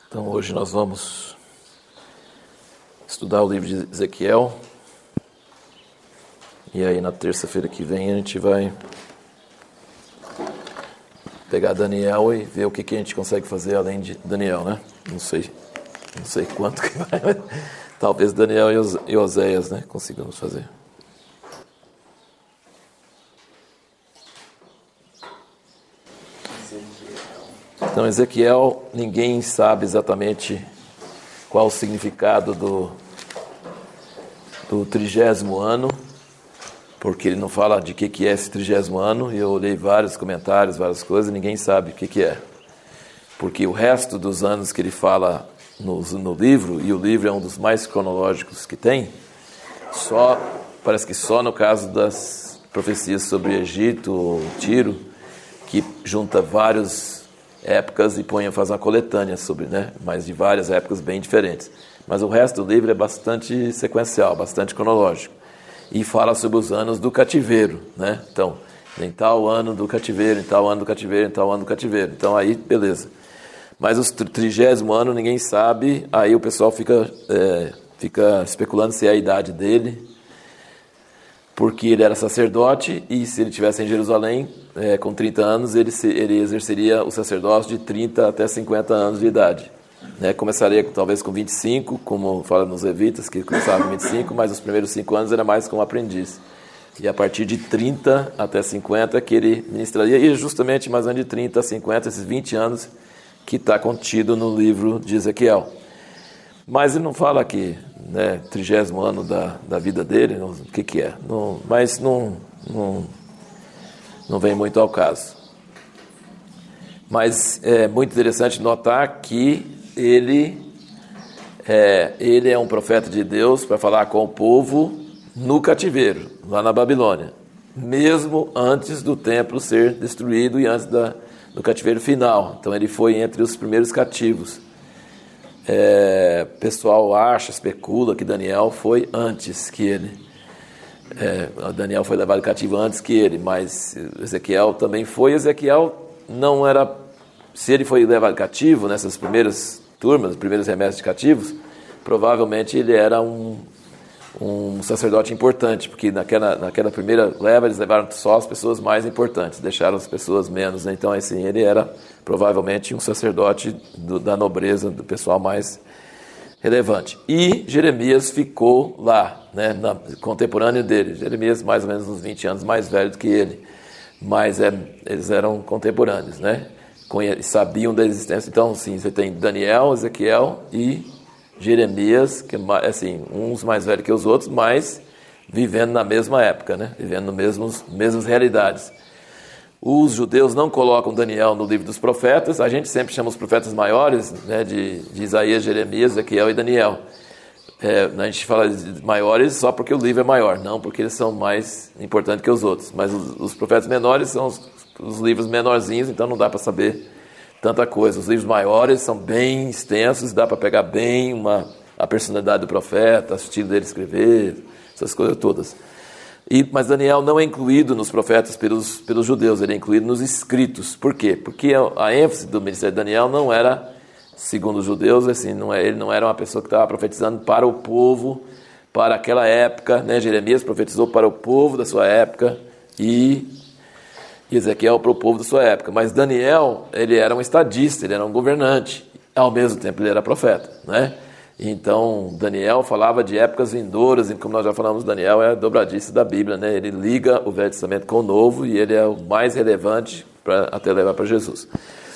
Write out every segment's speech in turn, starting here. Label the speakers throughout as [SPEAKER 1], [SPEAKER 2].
[SPEAKER 1] Então hoje nós vamos estudar o livro de Ezequiel. E aí na terça-feira que vem a gente vai pegar Daniel e ver o que a gente consegue fazer além de Daniel, né? Não sei quanto que vai, mas talvez Daniel e Oséias, né, consigamos fazer. Então, Ezequiel, ninguém sabe exatamente qual o significado do 30º ano, porque ele não fala de que é esse 30º ano, e eu olhei vários comentários, várias coisas, e ninguém sabe o que é. Porque o resto dos anos que ele fala no livro, e o livro é um dos mais cronológicos que tem, parece que só no caso das profecias sobre Egito, Tiro, que junta várias épocas e faz uma coletânea sobre, né? Mas de várias épocas bem diferentes. Mas o resto do livro é bastante sequencial, bastante cronológico. E fala sobre os anos do cativeiro, né? Então, em tal ano do cativeiro, em tal ano do cativeiro, em tal ano do cativeiro. Então aí, beleza. Mas o 30º ano ninguém sabe, aí o pessoal fica especulando se é a idade dele, porque ele era sacerdote, e se ele estivesse em Jerusalém, com 30 anos, ele exerceria o sacerdócio de 30 até 50 anos de idade. Né? Começaria talvez com 25, como fala nos Levitas, que começava com 25, mas os primeiros 5 anos era mais como aprendiz. E a partir de 30 até 50 que ele ministraria, e justamente mais ou menos de 30 a 50, esses 20 anos que está contido no livro de Ezequiel. Mas ele não fala aqui, né, 30º ano da vida dele, o que é. Mas não vem muito ao caso. Mas é muito interessante notar que ele é um profeta de Deus para falar com o povo no cativeiro, lá na Babilônia. Mesmo antes do templo ser destruído e antes do cativeiro final. Então ele foi entre os primeiros cativos. O pessoal especula que Daniel foi antes que ele. Daniel foi levado cativo antes que ele, mas Ezequiel também foi. Ezequiel não era. Se ele foi levado cativo nessas primeiras turmas, primeiros remessas de cativos, provavelmente ele era um sacerdote importante, porque naquela primeira leva eles levaram só as pessoas mais importantes, deixaram as pessoas menos, né? Então assim, ele era provavelmente um sacerdote da nobreza, do pessoal mais relevante. E Jeremias ficou lá, né, contemporâneo dele. Jeremias mais ou menos uns 20 anos mais velho do que ele, mas eles eram contemporâneos, né? Sabiam da existência. Então sim, você tem Daniel, Ezequiel e Jeremias, que assim, uns mais velhos que os outros, mas vivendo na mesma época, né? Vivendo mesmas realidades. Os judeus não colocam Daniel no livro dos profetas. A gente sempre chama os profetas maiores, né, de Isaías, Jeremias, Ezequiel e Daniel. A gente fala de maiores só porque o livro é maior, não porque eles são mais importantes que os outros. Mas os profetas menores são os livros menorzinhos, então não dá para saber tanta coisa. Os livros maiores são bem extensos, dá para pegar bem a personalidade do profeta, o estilo dele escrever, essas coisas todas. Mas Daniel não é incluído nos profetas pelos judeus, ele é incluído nos escritos. Por quê? Porque a ênfase do ministério de Daniel não era, segundo os judeus, assim, ele não era uma pessoa que estava profetizando para o povo, para aquela época, né? Jeremias profetizou para o povo da sua época e Ezequiel para o povo da sua época. Mas Daniel, ele era um estadista, ele era um governante, ao mesmo tempo ele era profeta, né? Então, Daniel falava de épocas vindouras, e como nós já falamos, Daniel é a dobradiça da Bíblia, né? Ele liga o Velho Testamento com o Novo, e ele é o mais relevante até levar para Jesus.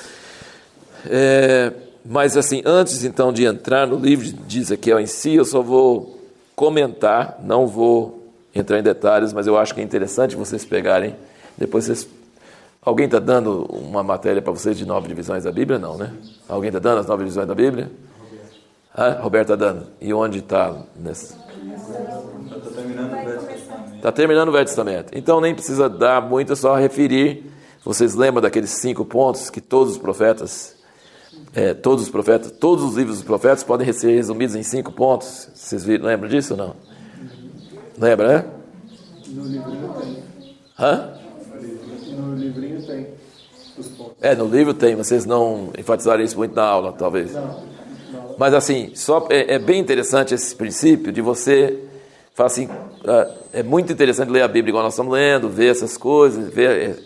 [SPEAKER 1] Mas assim, antes então de entrar no livro de Ezequiel em si, eu só vou comentar, não vou entrar em detalhes, mas eu acho que é interessante vocês pegarem, depois alguém está dando uma matéria para vocês de 9 divisões da Bíblia? Não, né? Alguém está dando as 9 divisões da Bíblia? Roberto está dando. E onde está? Está terminando o Velho Testamento. Está terminando o Velho Testamento. Então nem precisa dar muito, é só referir. Vocês lembram daqueles 5 pontos que todos os profetas, todos os livros dos profetas podem ser resumidos em 5 pontos? Vocês lembram disso ou não? Lembra, né?
[SPEAKER 2] No livrinho tem. No livrinho tem os pontos.
[SPEAKER 1] No livro tem. Vocês não enfatizaram isso muito na aula, talvez.
[SPEAKER 2] Não.
[SPEAKER 1] Mas assim, é bem interessante esse princípio de você falar assim, é muito interessante ler a Bíblia igual nós estamos lendo, ver essas coisas, ver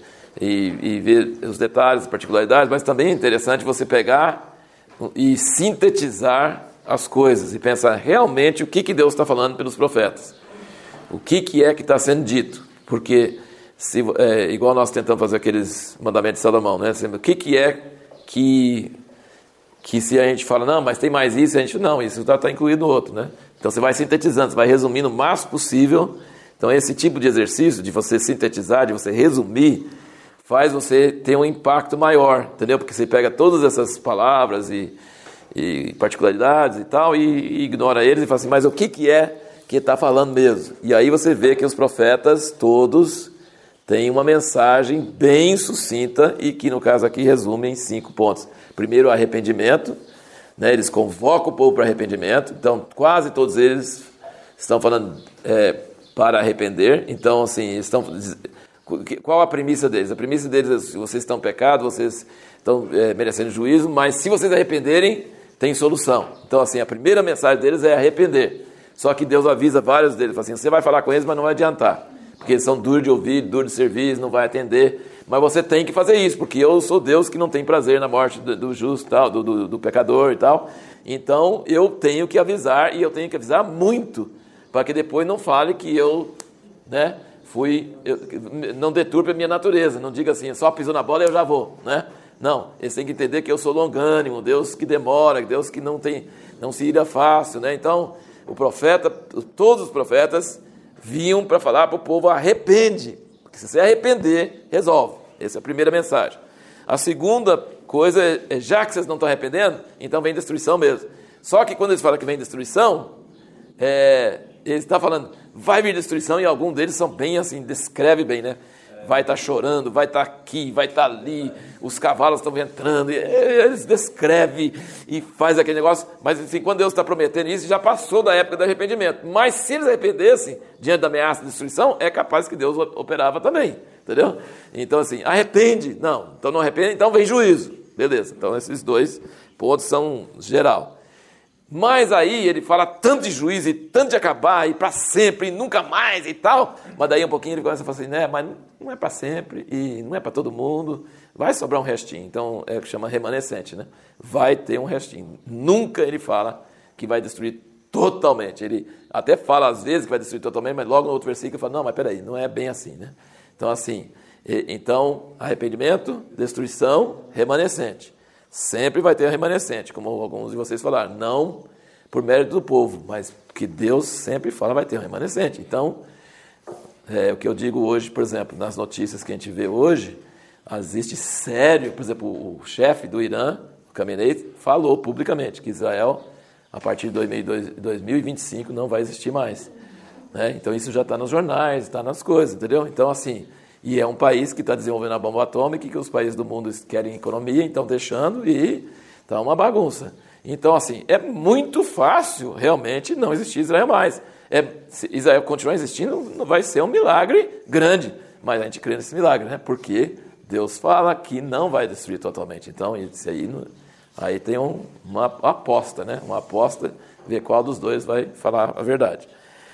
[SPEAKER 1] os detalhes, as particularidades, mas também é interessante você pegar e sintetizar as coisas e pensar realmente o que Deus está falando pelos profetas. O que é que está sendo dito? Porque, igual nós tentamos fazer aqueles mandamentos de Salomão, né? O que é que se a gente fala, não, mas tem mais isso, a gente, não, isso está incluído no outro, né? Então você vai sintetizando, você vai resumindo o máximo possível. Então esse tipo de exercício, de você sintetizar, de você resumir, faz você ter um impacto maior, entendeu? Porque você pega todas essas palavras e particularidades e tal, e ignora eles e fala assim, mas o que é que está falando mesmo? E aí você vê que os profetas todos têm uma mensagem bem sucinta e que no caso aqui resume em 5 pontos. Primeiro, o arrependimento, né? Eles convocam o povo para arrependimento, então quase todos eles estão falando para arrepender. Então assim, qual a premissa deles? A premissa deles é, se vocês estão pecado, vocês estão merecendo juízo, mas se vocês arrependerem, tem solução. Então assim, a primeira mensagem deles é arrepender. Só que Deus avisa vários deles, fala assim, você vai falar com eles, mas não vai adiantar, porque eles são duros de ouvir, duros de servir, não vai atender, mas você tem que fazer isso, porque eu sou Deus que não tem prazer na morte do justo, tal, do pecador e tal. Então eu tenho que avisar, e eu tenho que avisar muito, para que depois não fale que eu, né, não deturpe a minha natureza, não diga assim, só pisou na bola e eu já vou, né? Não, eles têm que entender que eu sou longânimo, Deus que demora, Deus que não se ira fácil, né? Então, todos os profetas vinham para falar para o povo, arrepende, porque se você arrepender, resolve. Essa é a primeira mensagem. A segunda coisa é, já que vocês não estão arrependendo, então vem destruição mesmo. Só que quando eles falam que vem destruição, eles estão falando, vai vir destruição, e alguns deles são bem assim, descreve bem, né? Vai estar chorando, vai estar aqui, vai estar ali, os cavalos estão entrando, e eles descrevem e faz aquele negócio, mas assim, quando Deus está prometendo isso, já passou da época do arrependimento. Mas se eles arrependessem, diante da ameaça de destruição, é capaz que Deus operava também, entendeu? Então assim, arrepende, não, então não arrepende, então vem juízo, beleza. Então esses 2 pontos são geral. Mas aí ele fala tanto de juízo e tanto de acabar e para sempre e nunca mais e tal, mas daí um pouquinho ele começa a falar assim, né, mas não é para sempre e não é para todo mundo, vai sobrar um restinho. Então é o que chama remanescente, né? Vai ter um restinho. Nunca ele fala que vai destruir totalmente. Ele até fala às vezes que vai destruir totalmente, mas logo no outro versículo ele fala, não, mas peraí, não é bem assim, né? Então assim, arrependimento, destruição, remanescente. Sempre vai ter remanescente, como alguns de vocês falaram. Não por mérito do povo, mas que Deus sempre fala vai ter um remanescente. Então, o que eu digo hoje, por exemplo, nas notícias que a gente vê hoje, existe sério, por exemplo, o chefe do Irã, o Khamenei, falou publicamente que Israel, a partir de 2025, não vai existir mais. Né? Então, isso já está nos jornais, está nas coisas, entendeu? Então, assim... E é um país que está desenvolvendo a bomba atômica, que os países do mundo querem economia, então deixando, e está uma bagunça. Então, assim, é muito fácil realmente não existir Israel mais. Se Israel continuar existindo, não vai ser um milagre grande, mas a gente crê nesse milagre, né? Porque Deus fala que não vai destruir totalmente. Então, isso aí tem uma aposta, né? Uma aposta, ver qual dos dois vai falar a verdade.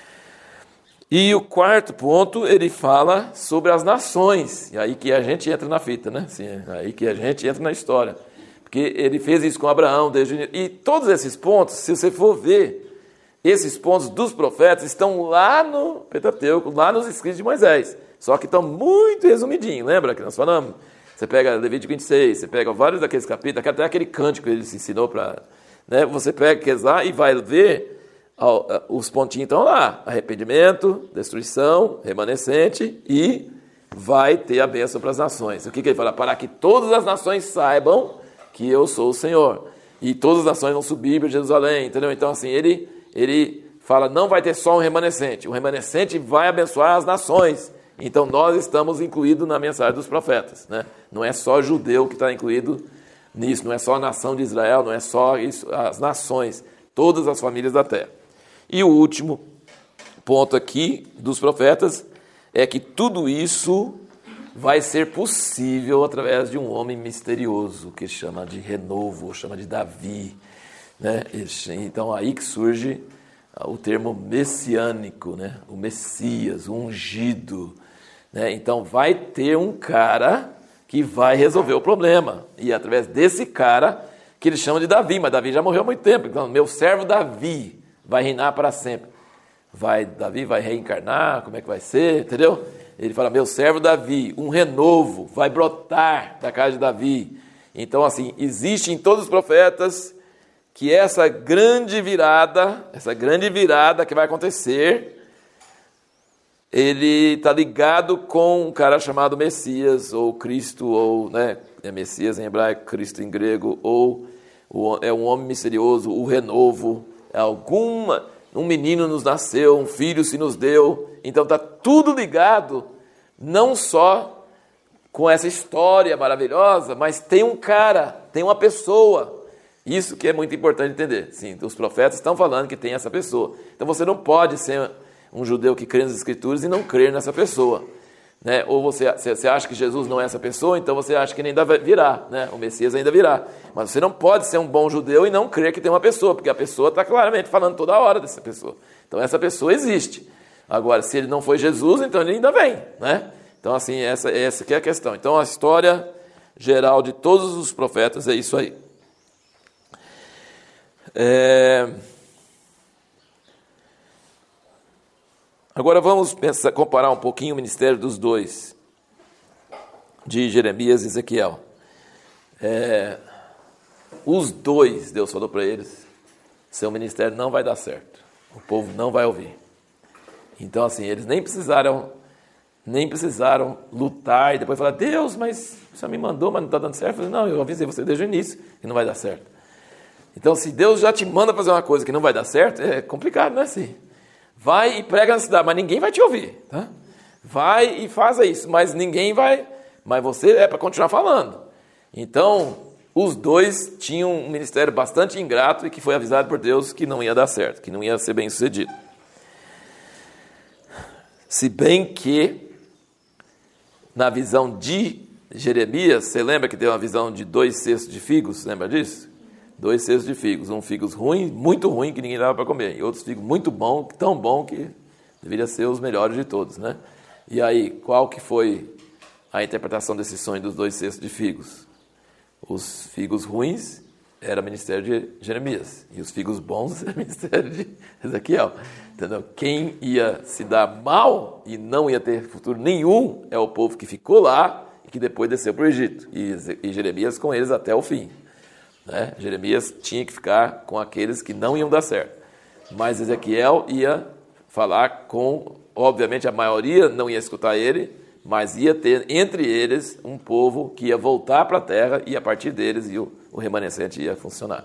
[SPEAKER 1] E o 4º ponto, ele fala sobre as nações. E aí que a gente entra na fita, né? Assim, aí que a gente entra na história. Porque ele fez isso com Abraão desde o início. E todos esses pontos, se você for ver, esses pontos dos profetas estão lá no Pentateuco, lá nos escritos de Moisés. Só que estão muito resumidinhos. Lembra que nós falamos? Você pega Levítico 26, você pega vários daqueles capítulos, até aquele cântico que ele se ensinou para... Né? Você pega aqueles lá e vai ver... Os pontinhos estão lá, arrependimento, destruição, remanescente, e vai ter a bênção para as nações. O que ele fala? Para que todas as nações saibam que eu sou o Senhor, e todas as nações vão subir para Jerusalém, entendeu? Então assim, ele fala, não vai ter só um remanescente, o remanescente vai abençoar as nações. Então nós estamos incluídos na mensagem dos profetas, né? Não é só judeu que está incluído nisso, não é só a nação de Israel, não é só isso, as nações, todas as famílias da terra. E o último ponto aqui dos profetas é que tudo isso vai ser possível através de um homem misterioso, que chama de renovo, chama de Davi. né? Então aí que surge o termo messiânico, né? O Messias, o ungido, né? Então vai ter um cara que vai resolver o problema, e através desse cara que eles chamam de Davi, mas Davi já morreu há muito tempo, então meu servo Davi vai reinar para sempre. Davi vai reencarnar, como é que vai ser, entendeu? Ele fala, meu servo Davi, um renovo vai brotar da casa de Davi. Então assim, existe em todos os profetas que essa grande virada que vai acontecer, ele está ligado com um cara chamado Messias, ou Cristo, ou, né, Messias em hebraico, Cristo em grego, ou é um homem misterioso, o renovo, um menino nos nasceu, um filho se nos deu. Então está tudo ligado, não só com essa história maravilhosa, mas tem um cara, tem uma pessoa. Isso que é muito importante entender. Sim, os profetas estão falando que tem essa pessoa. Então você não pode ser um judeu que crê nas Escrituras e não crer nessa pessoa, né? Ou você acha que Jesus não é essa pessoa, então você acha que ele ainda virá, né? O Messias ainda virá. Mas você não pode ser um bom judeu e não crer que tem uma pessoa, porque a pessoa está claramente falando toda hora dessa pessoa. Então essa pessoa existe. Agora, se ele não foi Jesus, então ele ainda vem, né? Então assim, essa que é a questão. Então a história geral de todos os profetas é isso aí. Agora vamos comparar um pouquinho o ministério dos dois, de Jeremias e Ezequiel. Os dois, Deus falou para eles, seu ministério não vai dar certo, o povo não vai ouvir. Então assim, eles nem precisaram lutar e depois falar, Deus, mas você me mandou, mas não está dando certo. Eu falei, não, eu avisei você desde o início que não vai dar certo. Então se Deus já te manda fazer uma coisa que não vai dar certo, é complicado, não é assim? Vai e prega na cidade, mas ninguém vai te ouvir, tá? Vai e faça isso, mas ninguém vai, mas você é para continuar falando. Então, os dois tinham um ministério bastante ingrato e que foi avisado por Deus que não ia dar certo, que não ia ser bem sucedido. Se bem que, na visão de Jeremias, você lembra que tem uma visão de 2 cestos de figos, lembra disso? 2 cestos de figos, figos ruim, muito ruim, que ninguém dava para comer, e outros figos muito bom, tão bom que deveria ser os melhores de todos, né? E aí, qual que foi a interpretação desse sonho dos 2 cestos de figos? Os figos ruins era o ministério de Jeremias, e os figos bons era o ministério de Ezequiel, entendeu? Quem ia se dar mal e não ia ter futuro nenhum é o povo que ficou lá e que depois desceu para o Egito, e Jeremias com eles até o fim. Né? Jeremias tinha que ficar com aqueles que não iam dar certo, mas Ezequiel ia falar com, obviamente a maioria não ia escutar ele, mas ia ter entre eles um povo que ia voltar para a terra e a partir deles o remanescente ia funcionar.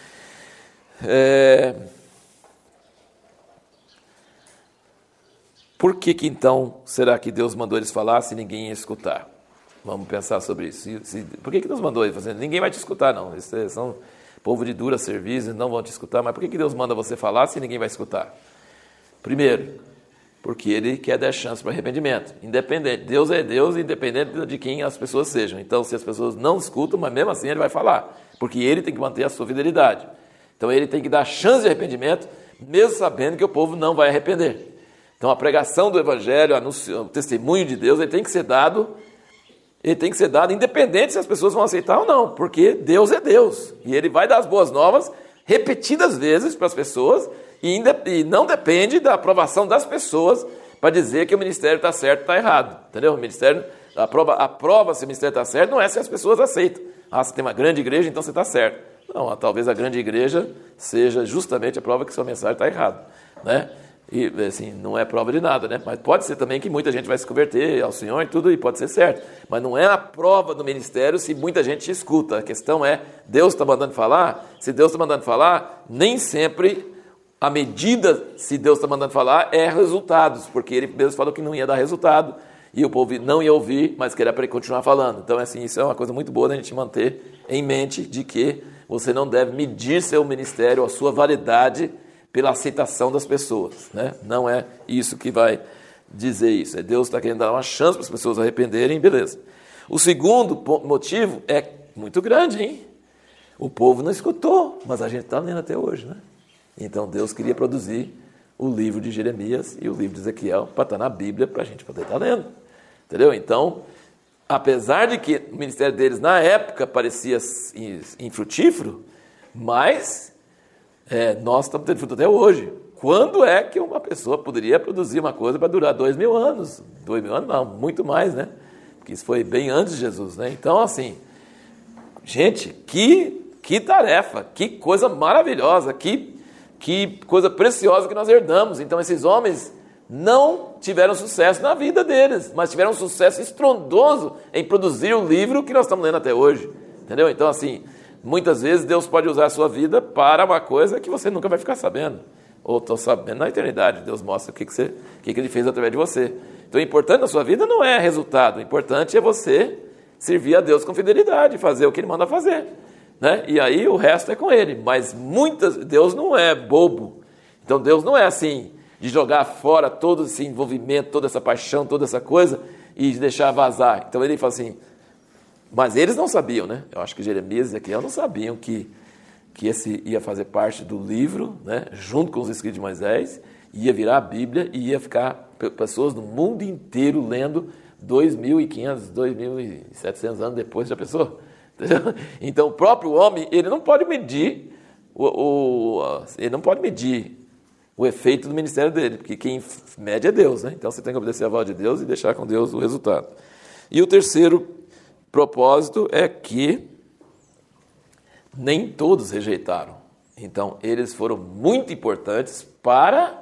[SPEAKER 1] Por que então será que Deus mandou eles falar se ninguém ia escutar? Vamos pensar sobre isso. Por que Deus mandou ele fazer? Ninguém vai te escutar, não. Eles são povo de dura serviço, não vão te escutar. Mas por que Deus manda você falar se ninguém vai escutar? Primeiro, porque Ele quer dar chance para arrependimento. Independente. Deus é Deus, independente de quem as pessoas sejam. Então, se as pessoas não escutam, mas mesmo assim Ele vai falar. Porque Ele tem que manter a sua fidelidade. Então, Ele tem que dar chance de arrependimento, mesmo sabendo que o povo não vai arrepender. Então, a pregação do Evangelho, o testemunho de Deus, ele tem que ser dado independente se as pessoas vão aceitar ou não, porque Deus é Deus, e Ele vai dar as boas novas repetidas vezes para as pessoas, e não depende da aprovação das pessoas para dizer que o ministério está certo ou está errado, entendeu? O ministério, a prova se o ministério está certo não é se as pessoas aceitam. Você tem uma grande igreja, então você está certo. Não, talvez a grande igreja seja justamente a prova que sua mensagem está errada, né? E assim, não é prova de nada, né? Mas pode ser também que muita gente vai se converter ao Senhor e tudo, e pode ser certo. Mas não é a prova do ministério se muita gente te escuta. A questão é, Deus está mandando falar? Se Deus está mandando falar, nem sempre a medida, se Deus está mandando falar, é resultados, porque Ele mesmo falou que não ia dar resultado, e o povo não ia ouvir, mas queria para ele continuar falando. Então, assim, isso é uma coisa muito boa da gente manter em mente, de que você não deve medir seu ministério, a sua validade, pela aceitação das pessoas, né? Não é isso que vai dizer isso. Deus está querendo dar uma chance para as pessoas arrependerem, beleza. O segundo motivo é muito grande, hein? O povo não escutou, mas a gente está lendo até hoje, né? Então Deus queria produzir o livro de Jeremias e o livro de Ezequiel para estar na Bíblia, para a gente poder estar lendo. Entendeu? Então, apesar de que o ministério deles na época parecia infrutífero, mas nós estamos tendo fruto até hoje. Quando é que uma pessoa poderia produzir uma coisa para durar 2.000 anos? 2.000 anos não, muito mais, né? Porque isso foi bem antes de Jesus, né? Então, assim, gente, que tarefa, que coisa maravilhosa, que coisa preciosa que nós herdamos. Então, esses homens não tiveram sucesso na vida deles, mas tiveram um sucesso estrondoso em produzir o livro que nós estamos lendo até hoje. Entendeu? Então, assim, muitas vezes Deus pode usar a sua vida para uma coisa que você nunca vai ficar sabendo. Ou estou sabendo na eternidade. Deus mostra o que Ele fez através de você. Então, o importante na sua vida não é resultado. O importante é você servir a Deus com fidelidade, fazer o que Ele manda fazer. Né? E aí o resto é com Ele. Mas Deus não é bobo. Então, Deus não é assim, de jogar fora todo esse envolvimento, toda essa paixão, toda essa coisa, e de deixar vazar. Então, Ele fala assim... Mas eles não sabiam, né? Eu acho que Jeremias e Ezequiel não sabiam que esse ia fazer parte do livro, né, junto com os escritos de Moisés, ia virar a Bíblia e ia ficar pessoas no mundo inteiro lendo 2.500, 2.700 anos depois da pessoa. Entendeu? Então, o próprio homem, ele não pode medir o efeito do ministério dele, porque quem mede é Deus, né? Então, você tem que obedecer a voz de Deus e deixar com Deus o resultado. E o terceiro propósito é que nem todos rejeitaram. Então, eles foram muito importantes para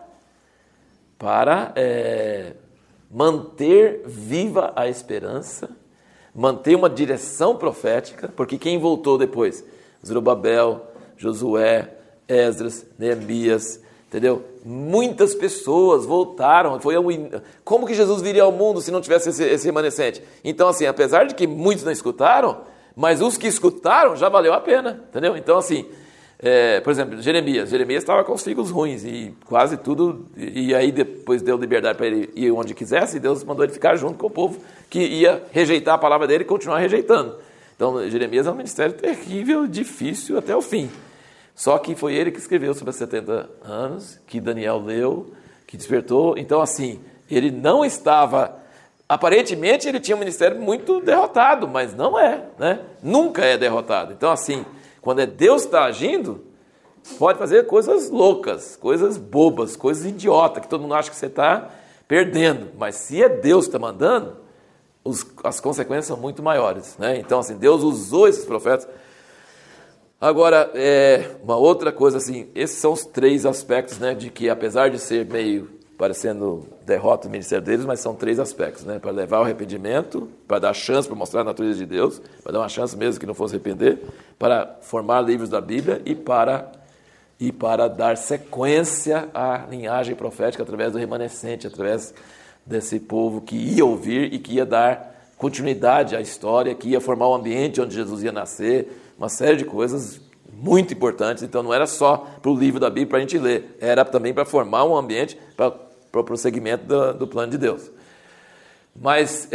[SPEAKER 1] manter viva a esperança, manter uma direção profética, porque quem voltou depois? Zorobabel, Josué, Esdras, Neemias, entendeu? Muitas pessoas voltaram. Como que Jesus viria ao mundo se não tivesse esse remanescente? Então, assim, apesar de que muitos não escutaram, mas os que escutaram já valeu a pena, entendeu? Então, assim, por exemplo, Jeremias estava com os figos ruins e quase tudo, e aí depois deu liberdade para ele ir onde quisesse, e Deus mandou ele ficar junto com o povo que ia rejeitar a palavra dele e continuar rejeitando. Então, Jeremias é um ministério terrível, difícil até o fim. Só que foi ele que escreveu sobre os 70 anos, que Daniel leu, que despertou. Então, assim, ele não estava... Aparentemente, ele tinha um ministério muito derrotado, mas não é, né? Nunca é derrotado. Então, assim, quando Deus está agindo, pode fazer coisas loucas, coisas bobas, coisas idiotas, que todo mundo acha que você está perdendo. Mas se é Deus que está mandando, as consequências são muito maiores, né? Então, assim, Deus usou esses profetas. Agora, uma outra coisa, assim, esses são os três aspectos, né, de que, apesar de ser meio parecendo derrota do ministério deles, mas são três aspectos, né, para levar ao arrependimento, para dar chance, para mostrar a natureza de Deus, para dar uma chance mesmo que não fosse arrepender, para formar livros da Bíblia e para dar sequência à linhagem profética através do remanescente, através desse povo que ia ouvir e que ia dar continuidade à história, que ia formar o ambiente onde Jesus ia nascer, uma série de coisas muito importantes. Então não era só para o livro da Bíblia para a gente ler, era também para formar um ambiente para o prosseguimento do plano de Deus. Mas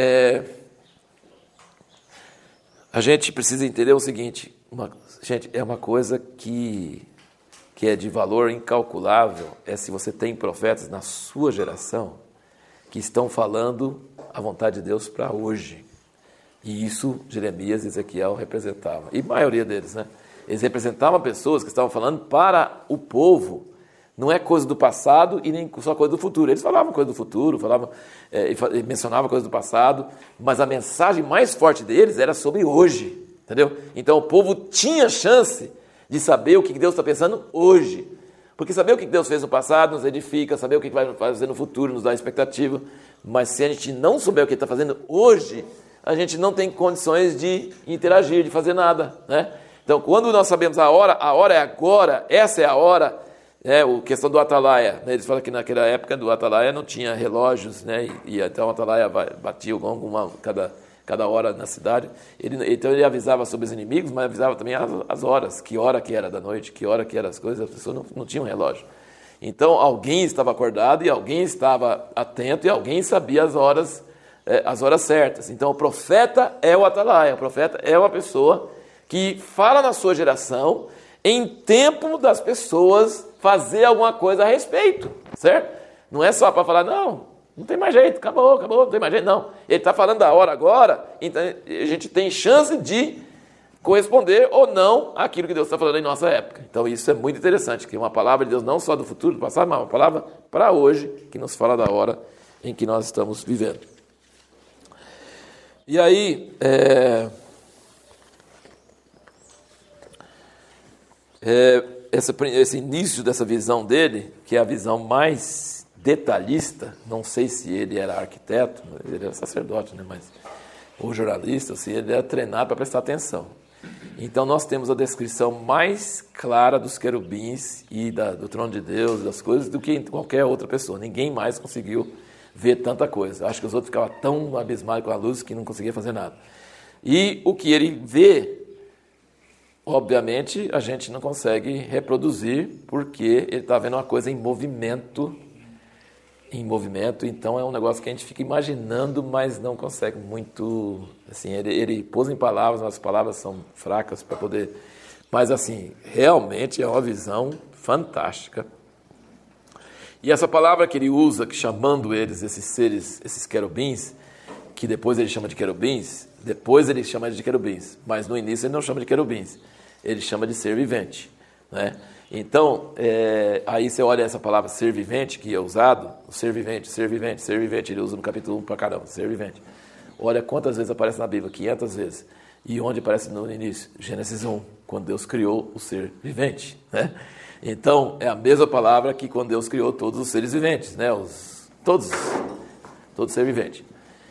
[SPEAKER 1] a gente precisa entender o seguinte, gente, é uma coisa que é de valor incalculável, se você tem profetas na sua geração que estão falando a vontade de Deus para hoje. E isso Jeremias e Ezequiel representavam. E a maioria deles, né? Eles representavam pessoas que estavam falando para o povo. Não é coisa do passado e nem só coisa do futuro. Eles falavam coisa do futuro, mencionavam coisa do passado, mas a mensagem mais forte deles era sobre hoje. Entendeu? Então o povo tinha chance de saber o que Deus está pensando hoje. Porque saber o que Deus fez no passado nos edifica, saber o que vai fazer no futuro nos dá expectativa. Mas se a gente não souber o que Ele está fazendo hoje, a gente não tem condições de interagir, de fazer nada, né? Então, quando nós sabemos a hora é agora, essa é a hora, a questão do atalaia, né? Eles falam que naquela época do atalaia não tinha relógios, né? E então o atalaia batia o gongo cada hora na cidade. Então ele avisava sobre os inimigos, mas avisava também as horas, que hora que era da noite, que hora que eram as coisas, as pessoas não tinham relógio. Então alguém estava acordado e alguém estava atento e alguém sabia as horas certas. Então o profeta é o atalaia, o profeta é uma pessoa que fala na sua geração em tempo das pessoas fazer alguma coisa a respeito, certo? Não é só para falar, não tem mais jeito, acabou, não tem mais jeito, não. Ele está falando da hora agora, então a gente tem chance de corresponder ou não àquilo que Deus está falando em nossa época. Então isso é muito interessante, que é uma palavra de Deus não só do futuro, do passado, mas uma palavra para hoje, que nos fala da hora em que nós estamos vivendo. E aí, esse início dessa visão dele, que é a visão mais detalhista, não sei se ele era arquiteto, ele era sacerdote, né, ou jornalista, se ele era treinado para prestar atenção. Então nós temos a descrição mais clara dos querubins e do trono de Deus, das coisas, do que qualquer outra pessoa. Ninguém mais conseguiu ver tanta coisa. Acho que os outros ficavam tão abismados com a luz que não conseguiam fazer nada. E o que ele vê, obviamente, a gente não consegue reproduzir, porque ele está vendo uma coisa em movimento, então é um negócio que a gente fica imaginando, mas não consegue muito, assim, ele pôs em palavras, mas as palavras são fracas para poder, mas assim, realmente é uma visão fantástica. E essa palavra que ele usa, que chamando eles, esses seres, esses querubins, que depois ele chama de querubins, mas no início ele não chama de querubins, ele chama de ser vivente, né? Então, aí você olha essa palavra ser vivente, que é usado, o ser vivente, ele usa no capítulo 1 para caramba, ser vivente. Olha quantas vezes aparece na Bíblia, 500 vezes. E onde aparece no início? Gênesis 1, quando Deus criou o ser vivente, né? Então, é a mesma palavra que quando Deus criou todos os seres viventes, né? Todo ser vivente.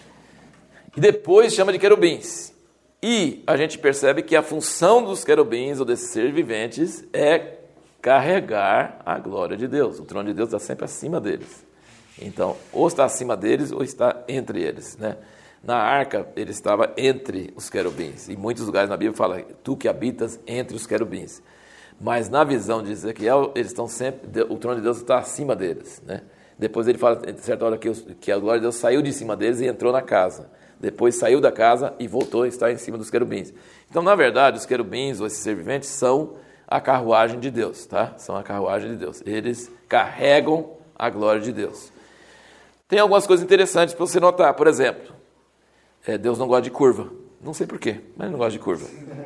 [SPEAKER 1] E depois chama de querubins. E a gente percebe que a função dos querubins ou desses seres viventes é carregar a glória de Deus. O trono de Deus está sempre acima deles. Então, ou está acima deles ou está entre eles, né? Na arca, ele estava entre os querubins. Em muitos lugares na Bíblia fala, tu que habitas entre os querubins. Mas na visão de Ezequiel, eles estão sempre, o trono de Deus está acima deles, né? Depois ele fala, em certa hora, que a glória de Deus saiu de cima deles e entrou na casa. Depois saiu da casa e voltou a estar em cima dos querubins. Então, na verdade, os querubins ou esses seres viventes são a carruagem de Deus, tá? São a carruagem de Deus. Eles carregam a glória de Deus. Tem algumas coisas interessantes para você notar. Por exemplo, Deus não gosta de curva. Não sei porquê, mas ele não gosta de curva.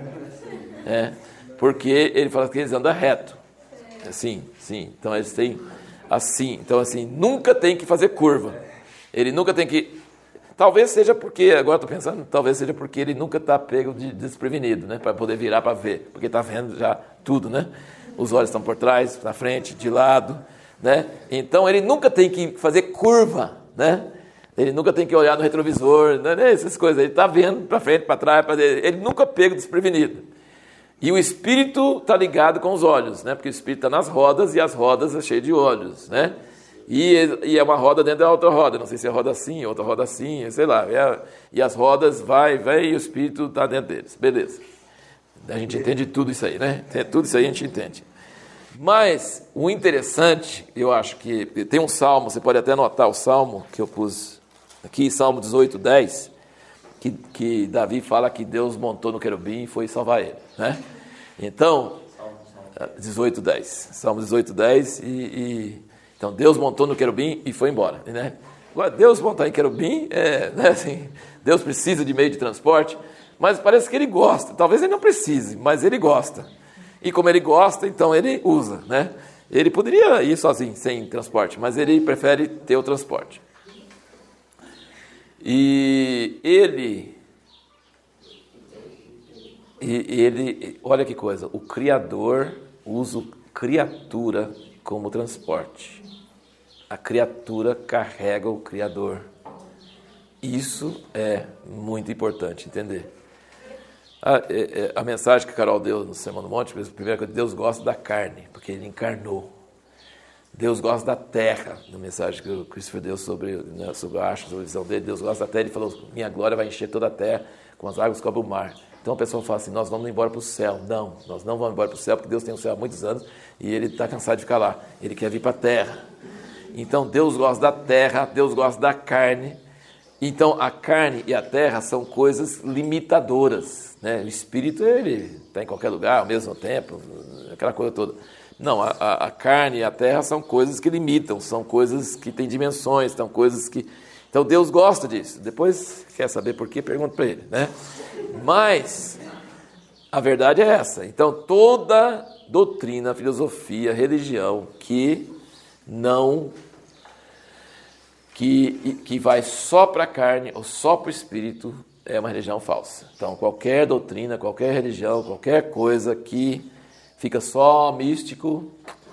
[SPEAKER 1] Porque ele fala que eles andam reto. Sim. Então eles têm assim. Então assim, nunca tem que fazer curva. Ele nunca tem que... Talvez seja porque, agora estou pensando, talvez seja porque ele nunca está pego de desprevenido, né? Para poder virar para ver, porque está vendo já tudo, né? Os olhos estão por trás, na frente, de lado, né? Então ele nunca tem que fazer curva, né? Ele nunca tem que olhar no retrovisor, né? Essas coisas, ele está vendo para frente, para trás, ele nunca pega desprevenido. E o espírito está ligado com os olhos, né? Porque o espírito está nas rodas e as rodas é cheio de olhos, né? E é uma roda dentro da outra roda, não sei se é roda assim, outra roda assim, sei lá. E as rodas vai e o espírito está dentro deles. Beleza. A gente entende tudo isso aí, né? Tudo isso aí a gente entende. Mas o interessante, eu acho que tem um salmo, você pode até anotar o salmo que eu pus aqui, Salmo 18:10, que Davi fala que Deus montou no querubim e foi salvar ele, né? Então, 18:10, Salmo 18:10 então Deus montou no querubim e foi embora, né? Agora, Deus montar em querubim, né, assim, Deus precisa de meio de transporte, mas parece que ele gosta. Talvez ele não precise, mas ele gosta. E como ele gosta, então ele usa, né? Ele poderia ir sozinho, sem transporte, mas ele prefere ter o transporte. E ele, olha que coisa, o Criador usa o criatura como transporte. A criatura carrega o Criador. Isso é muito importante entender. A mensagem que a Carol deu no Sermão do Monte, primeiro que Deus gosta da carne, porque ele encarnou. Deus gosta da terra, na mensagem que o Christopher deu sobre a visão dele, Deus gosta da terra, ele falou, minha glória vai encher toda a terra, como as águas cobrem o mar. Então a pessoa fala assim, nós vamos embora para o céu. Não, nós não vamos embora para o céu, porque Deus tem o céu há muitos anos, e ele está cansado de ficar lá, ele quer vir para a terra. Então Deus gosta da terra, Deus gosta da carne, Então, a carne e a terra são coisas limitadoras, né? O espírito, ele está em qualquer lugar ao mesmo tempo, aquela coisa toda. Não, a carne e a terra são coisas que limitam, são coisas que têm dimensões, são coisas que... Então, Deus gosta disso. Depois, quer saber por quê? Pergunta para ele, né? Mas, a verdade é essa. Então, toda doutrina, filosofia, religião que não... Que vai só para a carne ou só para o espírito é uma religião falsa. Então, qualquer doutrina, qualquer religião, qualquer coisa que fica só místico,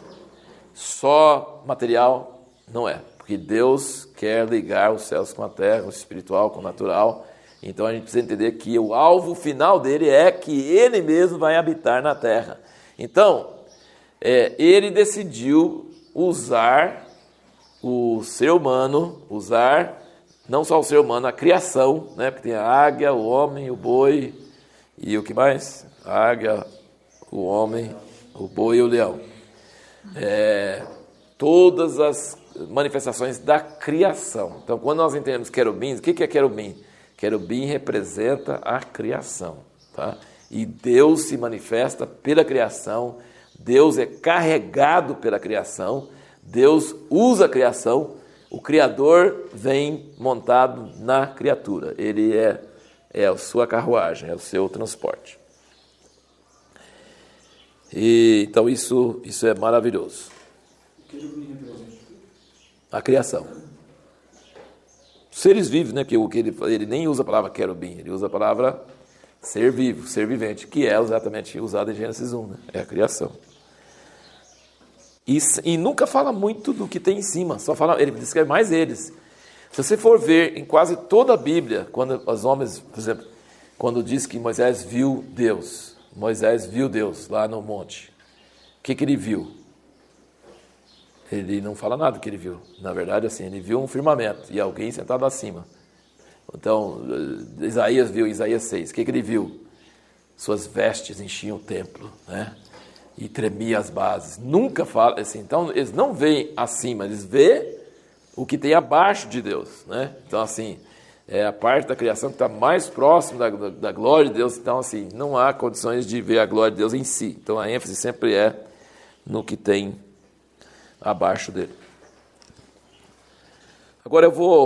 [SPEAKER 1] só material, não é. Porque Deus quer ligar os céus com a terra, o espiritual com o natural. Então, a gente precisa entender que o alvo final dele é que ele mesmo vai habitar na terra. Então, ele decidiu usar o ser humano, usar não só o ser humano, a criação, né? Porque tem a águia, o homem, o boi e o que mais? A águia, o homem, o boi e o leão. Todas as manifestações da criação. Então, quando nós entendemos querubins, o que é querubim? Querubim representa a criação, tá? E Deus se manifesta pela criação, Deus é carregado pela criação, Deus usa a criação, o Criador vem montado na criatura. Ele é a sua carruagem, é o seu transporte. E, então isso é maravilhoso. A criação. Seres vivos, né? Que ele nem usa a palavra querubim, ele usa a palavra ser vivo, ser vivente, que é exatamente usada em Gênesis 1, né? É a criação. E nunca fala muito do que tem em cima, só fala, ele descreve mais eles. Se você for ver em quase toda a Bíblia, quando os homens, por exemplo, quando diz que Moisés viu Deus lá no monte, o que ele viu? Ele não fala nada do que ele viu. Na verdade, assim, ele viu um firmamento e alguém sentado acima. Então, Isaías viu, Isaías 6, o que ele viu? Suas vestes enchiam o templo, né? E tremia as bases. Nunca fala assim. Então, eles não veem acima, eles veem o que tem abaixo de Deus, né? Então, assim, é a parte da criação que está mais próximo da glória de Deus. Então, assim, não há condições de ver a glória de Deus em si. Então, a ênfase sempre é no que tem abaixo dele. Agora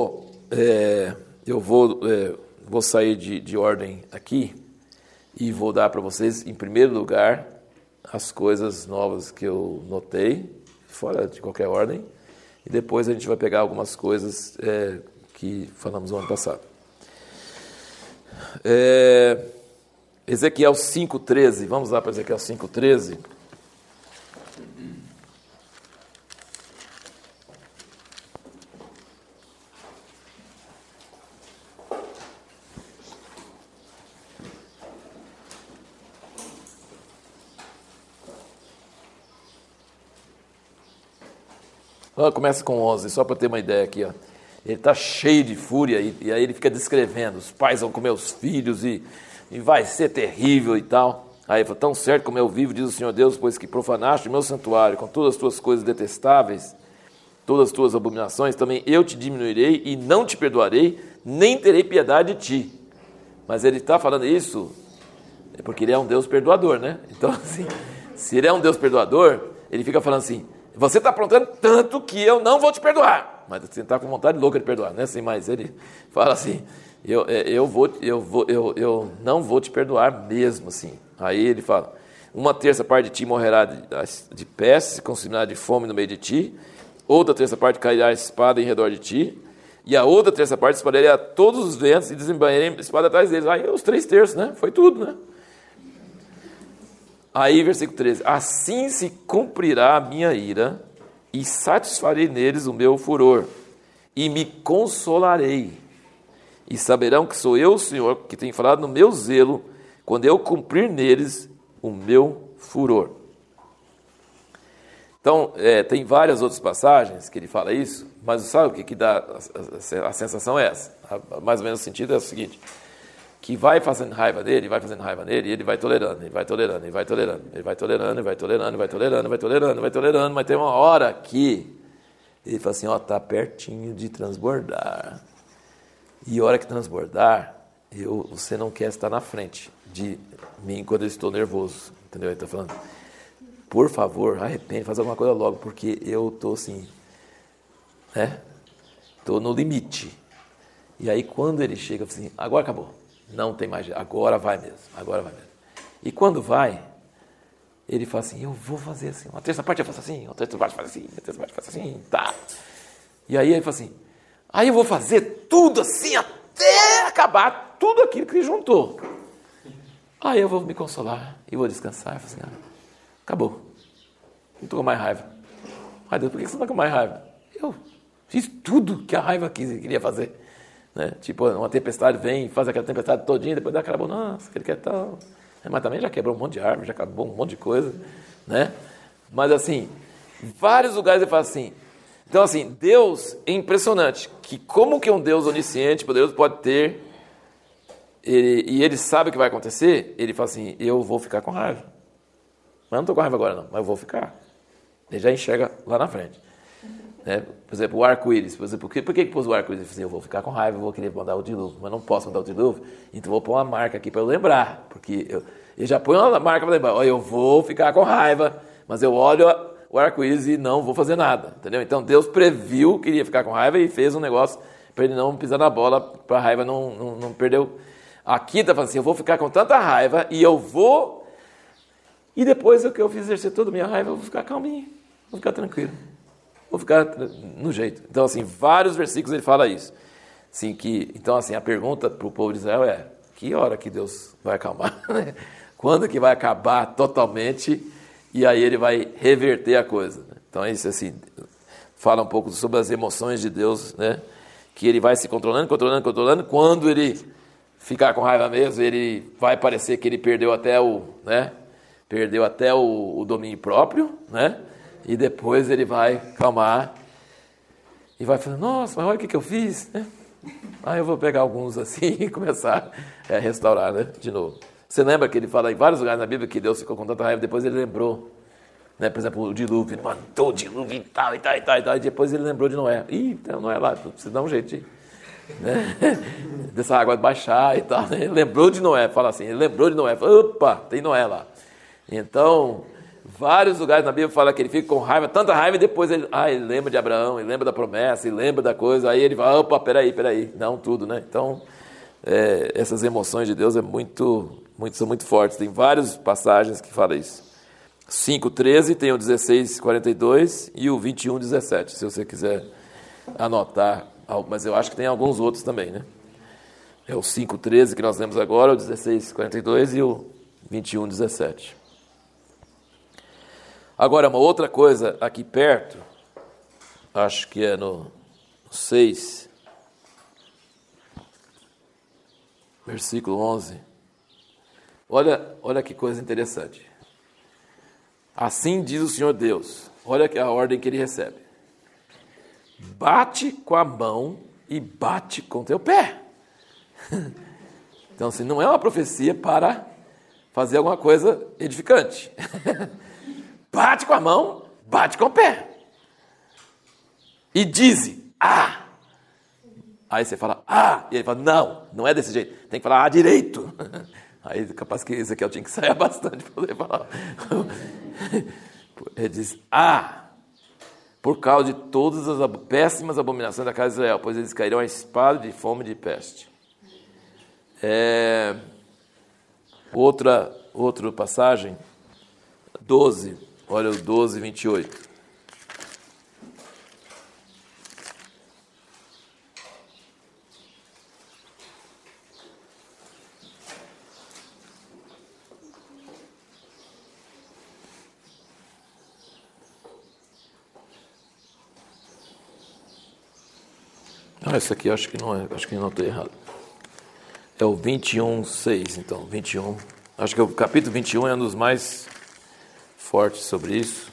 [SPEAKER 1] eu vou sair de ordem aqui e vou dar para vocês, em primeiro lugar, as coisas novas que eu notei, fora de qualquer ordem, e depois a gente vai pegar algumas coisas que falamos no ano passado. Ezequiel 5,13, vamos lá para Ezequiel 5,13. Começa com 11, só para ter uma ideia aqui. Ó. Ele está cheio de fúria e aí ele fica descrevendo. Os pais vão comer os filhos e vai ser terrível e tal. Aí ele fala, tão certo como eu vivo, diz o Senhor Deus, pois que profanaste o meu santuário com todas as tuas coisas detestáveis, todas as tuas abominações, também eu te diminuirei e não te perdoarei, nem terei piedade de ti. Mas ele está falando isso porque ele é um Deus perdoador, né? Então, assim, se ele é um Deus perdoador, ele fica falando assim, você está aprontando tanto que eu não vou te perdoar. Mas você está com vontade louca de perdoar, né? Assim, mas ele fala assim, eu não vou te perdoar mesmo, assim. Aí ele fala, 1/3 parte de ti morrerá de peste, se consumirá de fome no meio de ti, outra 1/3 parte cairá a espada em redor de ti, e a outra 1/3 parte espalharei a todos os ventos e desembanharei a espada atrás deles. Aí os 3/3, né? Foi tudo, né? Aí, versículo 13, assim se cumprirá a minha ira e satisfarei neles o meu furor e me consolarei. E saberão que sou eu, o Senhor, que tenho falado no meu zelo, quando eu cumprir neles o meu furor. Então, tem várias outras passagens que ele fala isso, mas sabe o que dá a sensação é essa? Mais ou menos o sentido é o seguinte, que vai fazendo raiva nele, e ele vai tolerando, mas tem uma hora que ele fala assim, está pertinho de transbordar. E a hora que transbordar, você não quer estar na frente de mim quando eu estou nervoso. Entendeu? Ele está falando, por favor, arrepende, faz alguma coisa logo, porque eu estou assim, né? Estou no limite. E aí quando ele chega, assim, agora acabou. Não tem mais jeito, agora vai mesmo. E quando vai, ele fala assim, eu vou fazer assim, uma terça parte eu faço assim, uma terça parte faz assim, uma terça parte faz assim, tá. E aí ele fala assim, aí eu vou fazer tudo assim até acabar tudo aquilo que ele juntou. Aí eu vou me consolar e vou descansar. Eu falo assim, acabou. Não estou com mais raiva. Ai Deus, por que você não está com mais raiva? Eu fiz tudo que a raiva queria fazer. Né? Tipo, uma tempestade vem, faz aquela tempestade todinha, depois dá aquela bonança, que ele quer tal. Mas também já quebrou um monte de árvore, já acabou um monte de coisa. Né? Mas assim, vários lugares ele fala assim. Então assim, Deus é impressionante. Que como que um Deus onisciente, poderoso, pode ter... e ele sabe o que vai acontecer, ele fala assim, eu vou ficar com raiva. Mas não estou com raiva agora não, mas eu vou ficar. Ele já enxerga lá na frente. Né? Por exemplo, o arco-íris. Por que pôs o arco-íris? Ele falou assim, eu vou ficar com raiva, eu vou querer mandar o dilúvio, mas não posso mandar o dilúvio, então vou pôr uma marca aqui para eu lembrar. Porque eu já ponho uma marca para lembrar. Olha, eu vou ficar com raiva, mas eu olho o arco-íris e não vou fazer nada. Entendeu? Então Deus previu que iria ficar com raiva e fez um negócio para ele não pisar na bola, para a raiva não perder. Aqui está falando assim, eu vou ficar com tanta raiva e eu vou... E depois que eu fiz exercer toda a minha raiva, eu vou ficar calminho, vou ficar tranquilo. Vou ficar no jeito. Então, assim, vários versículos ele fala isso. Assim, então, assim, a pergunta para o povo de Israel é, que hora que Deus vai acalmar? Quando que vai acabar totalmente e aí ele vai reverter a coisa? Então, é isso, assim, fala um pouco sobre as emoções de Deus, né? Que ele vai se controlando. Quando ele ficar com raiva mesmo, ele vai parecer que ele perdeu até o domínio próprio, né? E depois ele vai calmar e vai falando, nossa, mas olha o que eu fiz, né? Aí eu vou pegar alguns assim e começar a restaurar, né? De novo. Você lembra que ele fala em vários lugares na Bíblia que Deus ficou com tanta raiva, depois ele lembrou, né? Por exemplo, o dilúvio, ele mandou o dilúvio e tal, e depois ele lembrou de Noé. Então Noé lá, precisa dar um jeito né? Dessa água baixar e tal. Ele lembrou de Noé, fala assim, ele lembrou de Noé, fala, opa, tem Noé lá. Então... vários lugares na Bíblia fala que ele fica com raiva, tanta raiva, e depois ele lembra de Abraão, ele lembra da promessa, ele lembra da coisa, aí ele fala, opa, peraí, não tudo, né? Então, essas emoções de Deus são muito fortes, tem várias passagens que falam isso. 5:13 tem o 16:42 e o 21:17, se você quiser anotar, mas eu acho que tem alguns outros também, né? É o 5:13 que nós lemos agora, o 16:42 e o 21:17. Agora, uma outra coisa aqui perto, acho que é no 6, versículo 11. Olha que coisa interessante. Assim diz o Senhor Deus, olha a ordem que ele recebe. Bate com a mão e bate com o teu pé. Então, assim, não é uma profecia para fazer alguma coisa edificante. Bate com a mão, bate com o pé. E diz, Aí você fala, E ele fala, não é desse jeito. Tem que falar, direito. Aí capaz que Ezequiel tinha que sair bastante para poder falar. Ele diz, por causa de todas as péssimas abominações da casa de Israel, pois eles cairão à espada de fome e de peste. Outra passagem, 12. Olha o 12:28. Esse aqui acho que não é, acho que não estou errado. É o 21:6, então, 21. Acho que o capítulo 21 é um dos mais forte sobre isso.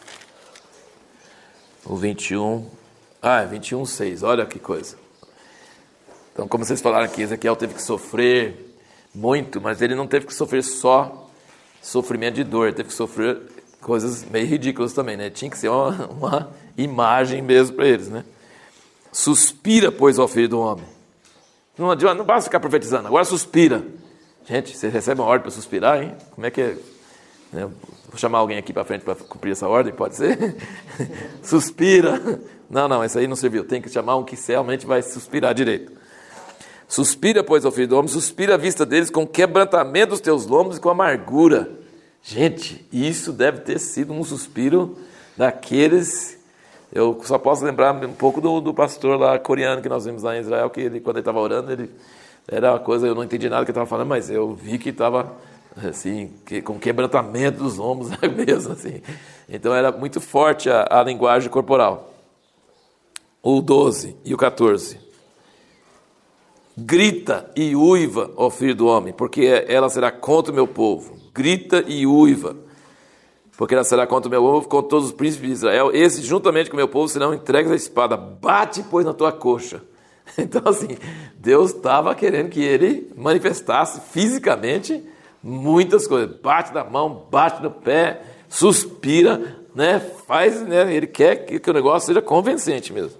[SPEAKER 1] O 21. É 21:6. Olha que coisa. Então, como vocês falaram aqui, Ezequiel teve que sofrer muito, mas ele não teve que sofrer só sofrimento de dor, ele teve que sofrer coisas meio ridículas também, né? Tinha que ser uma imagem mesmo para eles, né? Suspira, pois, ó filho do homem, Não adianta, não basta ficar profetizando, agora suspira. Gente, você recebe uma ordem para suspirar, hein? Como é que é? Vou chamar alguém aqui para frente para cumprir essa ordem, pode ser? Suspira. Não, isso aí não serviu. Tem que chamar um que realmente vai suspirar direito. Suspira, pois, ao filho do homem, suspira à vista deles com quebrantamento dos teus lombos e com amargura. Gente, isso deve ter sido um suspiro daqueles... Eu só posso lembrar um pouco do pastor lá coreano que nós vimos lá em Israel, que ele, quando ele estava orando, era uma coisa, eu não entendi nada que ele estava falando, mas eu vi que estava assim, com quebrantamento dos ombros mesmo. Assim. Então era muito forte a linguagem corporal. O 12 e o 14. Grita e uiva, ó filho do homem, porque ela será contra o meu povo. Grita e uiva, porque ela será contra o meu povo, contra todos os príncipes de Israel. Esses, juntamente com o meu povo, serão entregues à espada. Bate, pois, na tua coxa. Então, assim, Deus estava querendo que ele manifestasse fisicamente muitas coisas. Bate na mão, bate no pé, suspira, né? Faz, né? Ele quer que o negócio seja convincente mesmo.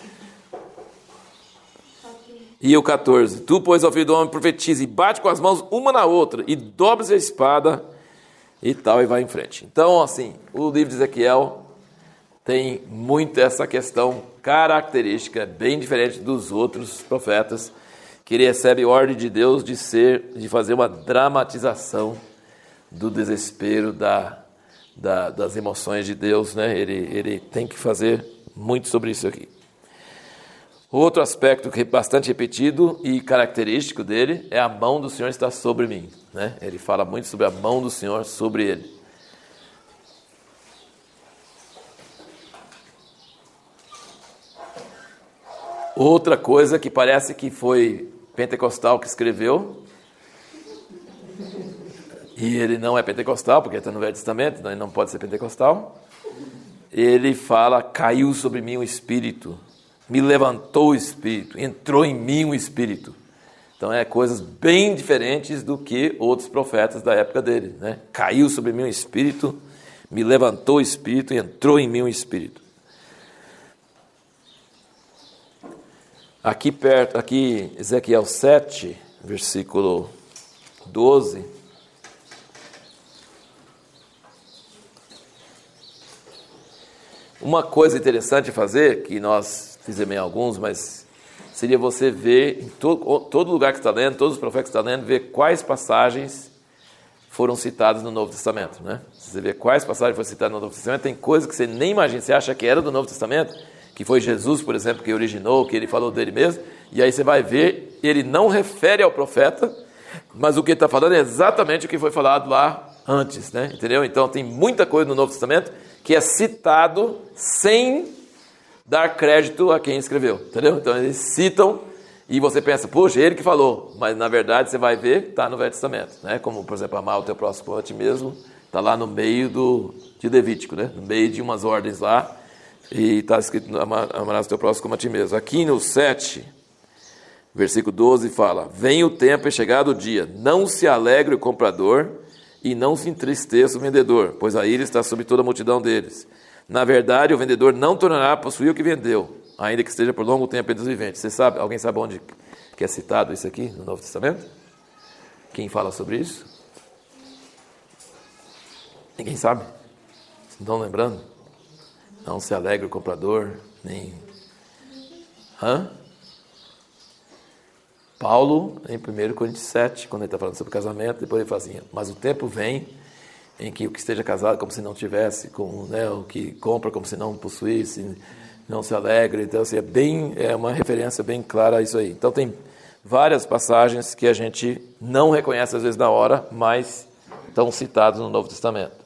[SPEAKER 1] E o 14. Tu, pois, ó filho do homem, profetiza e bate com as mãos uma na outra e dobres a espada e tal, e vai em frente. Então, assim, o livro de Ezequiel tem muito essa questão característica, bem diferente dos outros profetas, que ele recebe ordem de Deus de fazer uma dramatização do desespero, das emoções de Deus, né? Ele tem que fazer muito sobre isso aqui. Outro aspecto que é bastante repetido e característico dele é a mão do Senhor está sobre mim, né? Ele fala muito sobre a mão do Senhor sobre ele. Outra coisa que parece que foi pentecostal que escreveu, e ele não é pentecostal, porque está no Velho Testamento, então ele não pode ser pentecostal. Ele fala, caiu sobre mim o Espírito, me levantou o Espírito, entrou em mim o Espírito. Então é coisas bem diferentes do que outros profetas da época dele, né? Caiu sobre mim o Espírito, me levantou o Espírito, entrou em mim o Espírito. Aqui perto, aqui Ezequiel 7, versículo 12. Uma coisa interessante a fazer, que nós fizemos em alguns, mas seria você ver em todo lugar que está lendo, todos os profetas que estão lendo, ver quais passagens foram citadas no Novo Testamento, né? Se você vê quais passagens foram citadas no Novo Testamento, tem coisas que você nem imagina, você acha que era do Novo Testamento, que foi Jesus, por exemplo, que originou, que ele falou dele mesmo, e aí você vai ver, ele não refere ao profeta, mas o que ele está falando é exatamente o que foi falado lá antes, né? Entendeu? Então tem muita coisa no Novo Testamento que é citado sem dar crédito a quem escreveu, entendeu? Então eles citam e você pensa, poxa, ele que falou, mas na verdade você vai ver, está no Velho Testamento, né? Como, por exemplo, amar o teu próximo como a ti mesmo, está lá no meio de Levítico, né? No meio de umas ordens lá, e está escrito, amarás o teu próximo como a ti mesmo. Aqui no 7, versículo 12 fala, vem o tempo e chegado o dia, não se alegre o comprador e não se entristeça o vendedor, pois a ira está sobre toda a multidão deles. Na verdade, o vendedor não tornará a possuir o que vendeu, ainda que esteja por longo tempo entre os viventes. Você sabe, alguém sabe onde que é citado isso aqui no Novo Testamento? Quem fala sobre isso? Ninguém sabe? Vocês não estão lembrando? Não se alegre o comprador, nem... Paulo, em 1 Coríntios 7, quando ele está falando sobre casamento, depois ele fala assim, mas o tempo vem em que o que esteja casado como se não tivesse, né, o que compra como se não possuísse, não se alegre. Então, assim, é uma referência bem clara a isso aí. Então, tem várias passagens que a gente não reconhece às vezes na hora, mas estão citadas no Novo Testamento.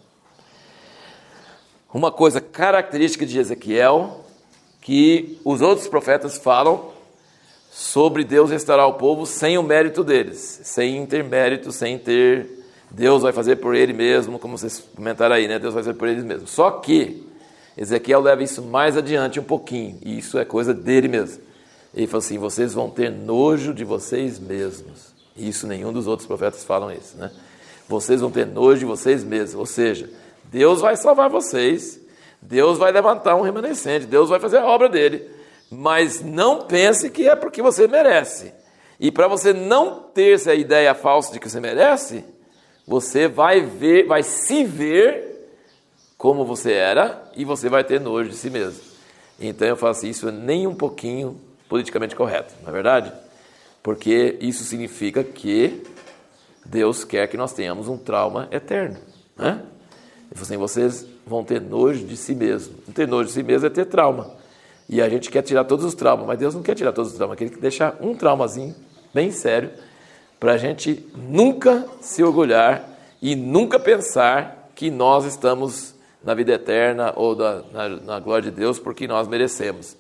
[SPEAKER 1] Uma coisa característica de Ezequiel, que os outros profetas falam sobre Deus restaurar o povo sem o mérito deles, sem ter mérito, sem ter... Deus vai fazer por ele mesmo, como vocês comentaram aí, né? Deus vai fazer por ele mesmo. Só que Ezequiel leva isso mais adiante um pouquinho, e isso é coisa dele mesmo. Ele fala assim, vocês vão ter nojo de vocês mesmos. Isso nenhum dos outros profetas falam isso, né? Vocês vão ter nojo de vocês mesmos, ou seja, Deus vai salvar vocês, Deus vai levantar um remanescente, Deus vai fazer a obra dele, mas não pense que é porque você merece. E para você não ter essa ideia falsa de que você merece, você vai se ver como você era e você vai ter nojo de si mesmo. Então eu falo assim, isso é nem um pouquinho politicamente correto, não é verdade? Porque isso significa que Deus quer que nós tenhamos um trauma eterno, né? E assim, vocês vão ter nojo de si mesmo. Não ter nojo de si mesmo é ter trauma. E a gente quer tirar todos os traumas, mas Deus não quer tirar todos os traumas, Ele quer deixar um traumazinho bem sério para a gente nunca se orgulhar e nunca pensar que nós estamos na vida eterna ou na glória de Deus porque nós merecemos.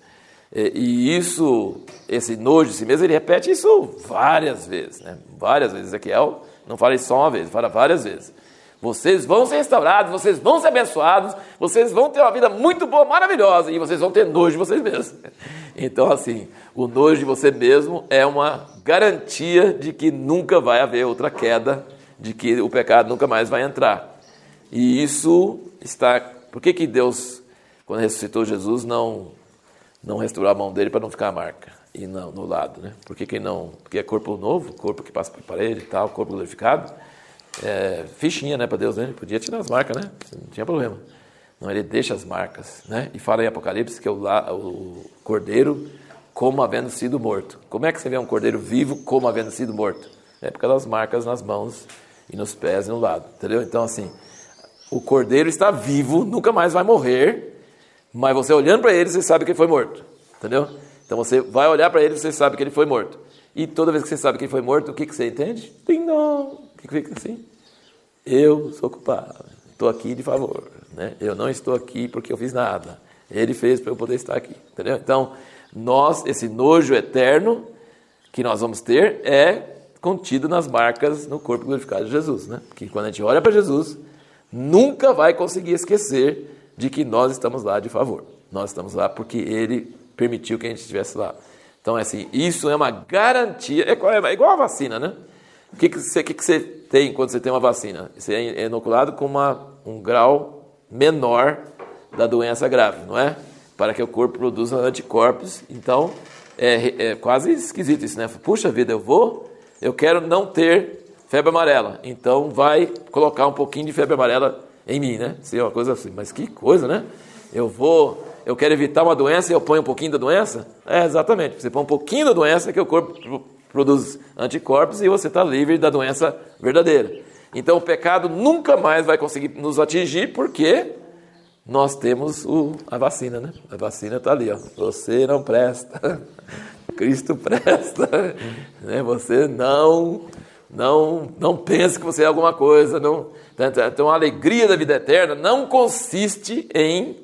[SPEAKER 1] E isso, esse nojo de si mesmo, ele repete isso várias vezes, né? Várias vezes. Ezequiel não fala isso só uma vez, fala várias vezes. Vocês vão ser restaurados, vocês vão ser abençoados, vocês vão ter uma vida muito boa, maravilhosa, e vocês vão ter nojo de vocês mesmos. Então, assim, o nojo de você mesmo é uma garantia de que nunca vai haver outra queda, de que o pecado nunca mais vai entrar. E isso está... Por que Deus, quando ressuscitou Jesus, não restaurou a mão dele para não ficar a marca e não no lado, né? Por que não? Porque é corpo novo, corpo que passa para ele e tal, corpo glorificado. Fichinha, né, para Deus, né? Ele podia tirar as marcas, né? Não tinha problema. Não, ele deixa as marcas, né? E fala em Apocalipse que é o cordeiro como havendo sido morto. Como é que você vê um cordeiro vivo como havendo sido morto? É por causa das marcas nas mãos e nos pés e no lado, entendeu? Então, assim, o cordeiro está vivo, nunca mais vai morrer, mas você olhando para ele, você sabe que ele foi morto, entendeu? Então você vai olhar para ele e você sabe que ele foi morto. E toda vez que você sabe que ele foi morto, o que você entende? Ding dong. O que fica assim? Eu sou culpado, estou aqui de favor, né? Eu não estou aqui porque eu fiz nada. Ele fez para eu poder estar aqui, entendeu? Então, esse nojo eterno que nós vamos ter é contido nas marcas no corpo glorificado de Jesus, né? Porque quando a gente olha para Jesus, nunca vai conseguir esquecer de que nós estamos lá de favor. Nós estamos lá porque Ele permitiu que a gente estivesse lá. Então, assim, isso é uma garantia, é igual a vacina, né? O que você tem quando você tem uma vacina? Você é inoculado com um grau menor da doença grave, não é? Para que o corpo produza anticorpos. Então, é quase esquisito isso, né? Puxa vida, eu quero não ter febre amarela. Então, vai colocar um pouquinho de febre amarela em mim, né? Seria uma coisa assim. Mas que coisa, né? Eu quero evitar uma doença e eu ponho um pouquinho da doença? Exatamente. Você põe um pouquinho da doença que o corpo produz anticorpos e você está livre da doença verdadeira. Então o pecado nunca mais vai conseguir nos atingir porque nós temos a vacina, né? A vacina está ali, ó. Você não presta, Cristo presta, né? Você não pense que você é alguma coisa. Então a alegria da vida eterna não consiste em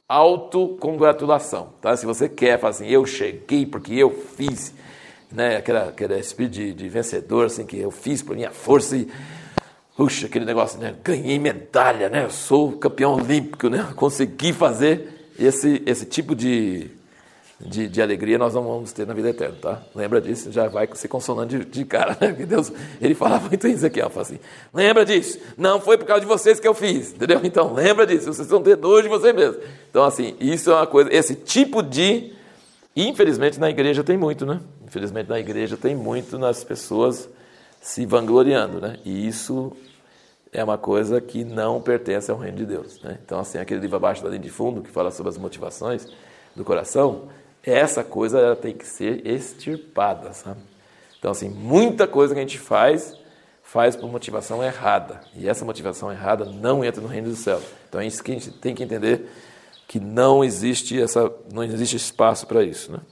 [SPEAKER 1] autocongratulação, tá? Se você quer, fala assim, eu cheguei porque eu fiz, né, aquele espírito de vencedor, assim, que eu fiz por minha força e, puxa, aquele negócio, né, ganhei medalha, né, eu sou campeão olímpico, né, consegui fazer esse tipo de alegria nós não vamos ter na vida eterna, tá? Lembra disso, já vai se consolando de cara, né, porque Deus, Ele fala muito em Ezequiel, fala assim, lembra disso, não foi por causa de vocês que eu fiz, entendeu? Então, lembra disso, vocês vão ter nojo de você mesmo. Então, assim, isso é uma coisa, esse tipo de... Infelizmente na igreja tem muito, né? Infelizmente na igreja tem muito nas pessoas se vangloriando, né? E isso é uma coisa que não pertence ao reino de Deus, né? Então, assim, aquele livro abaixo da linha de fundo que fala sobre as motivações do coração, essa coisa ela tem que ser extirpada, sabe? Então, assim, muita coisa que a gente faz por motivação errada. E essa motivação errada não entra no reino do céu. Então, é isso que a gente tem que entender, que não existe espaço para isso, né?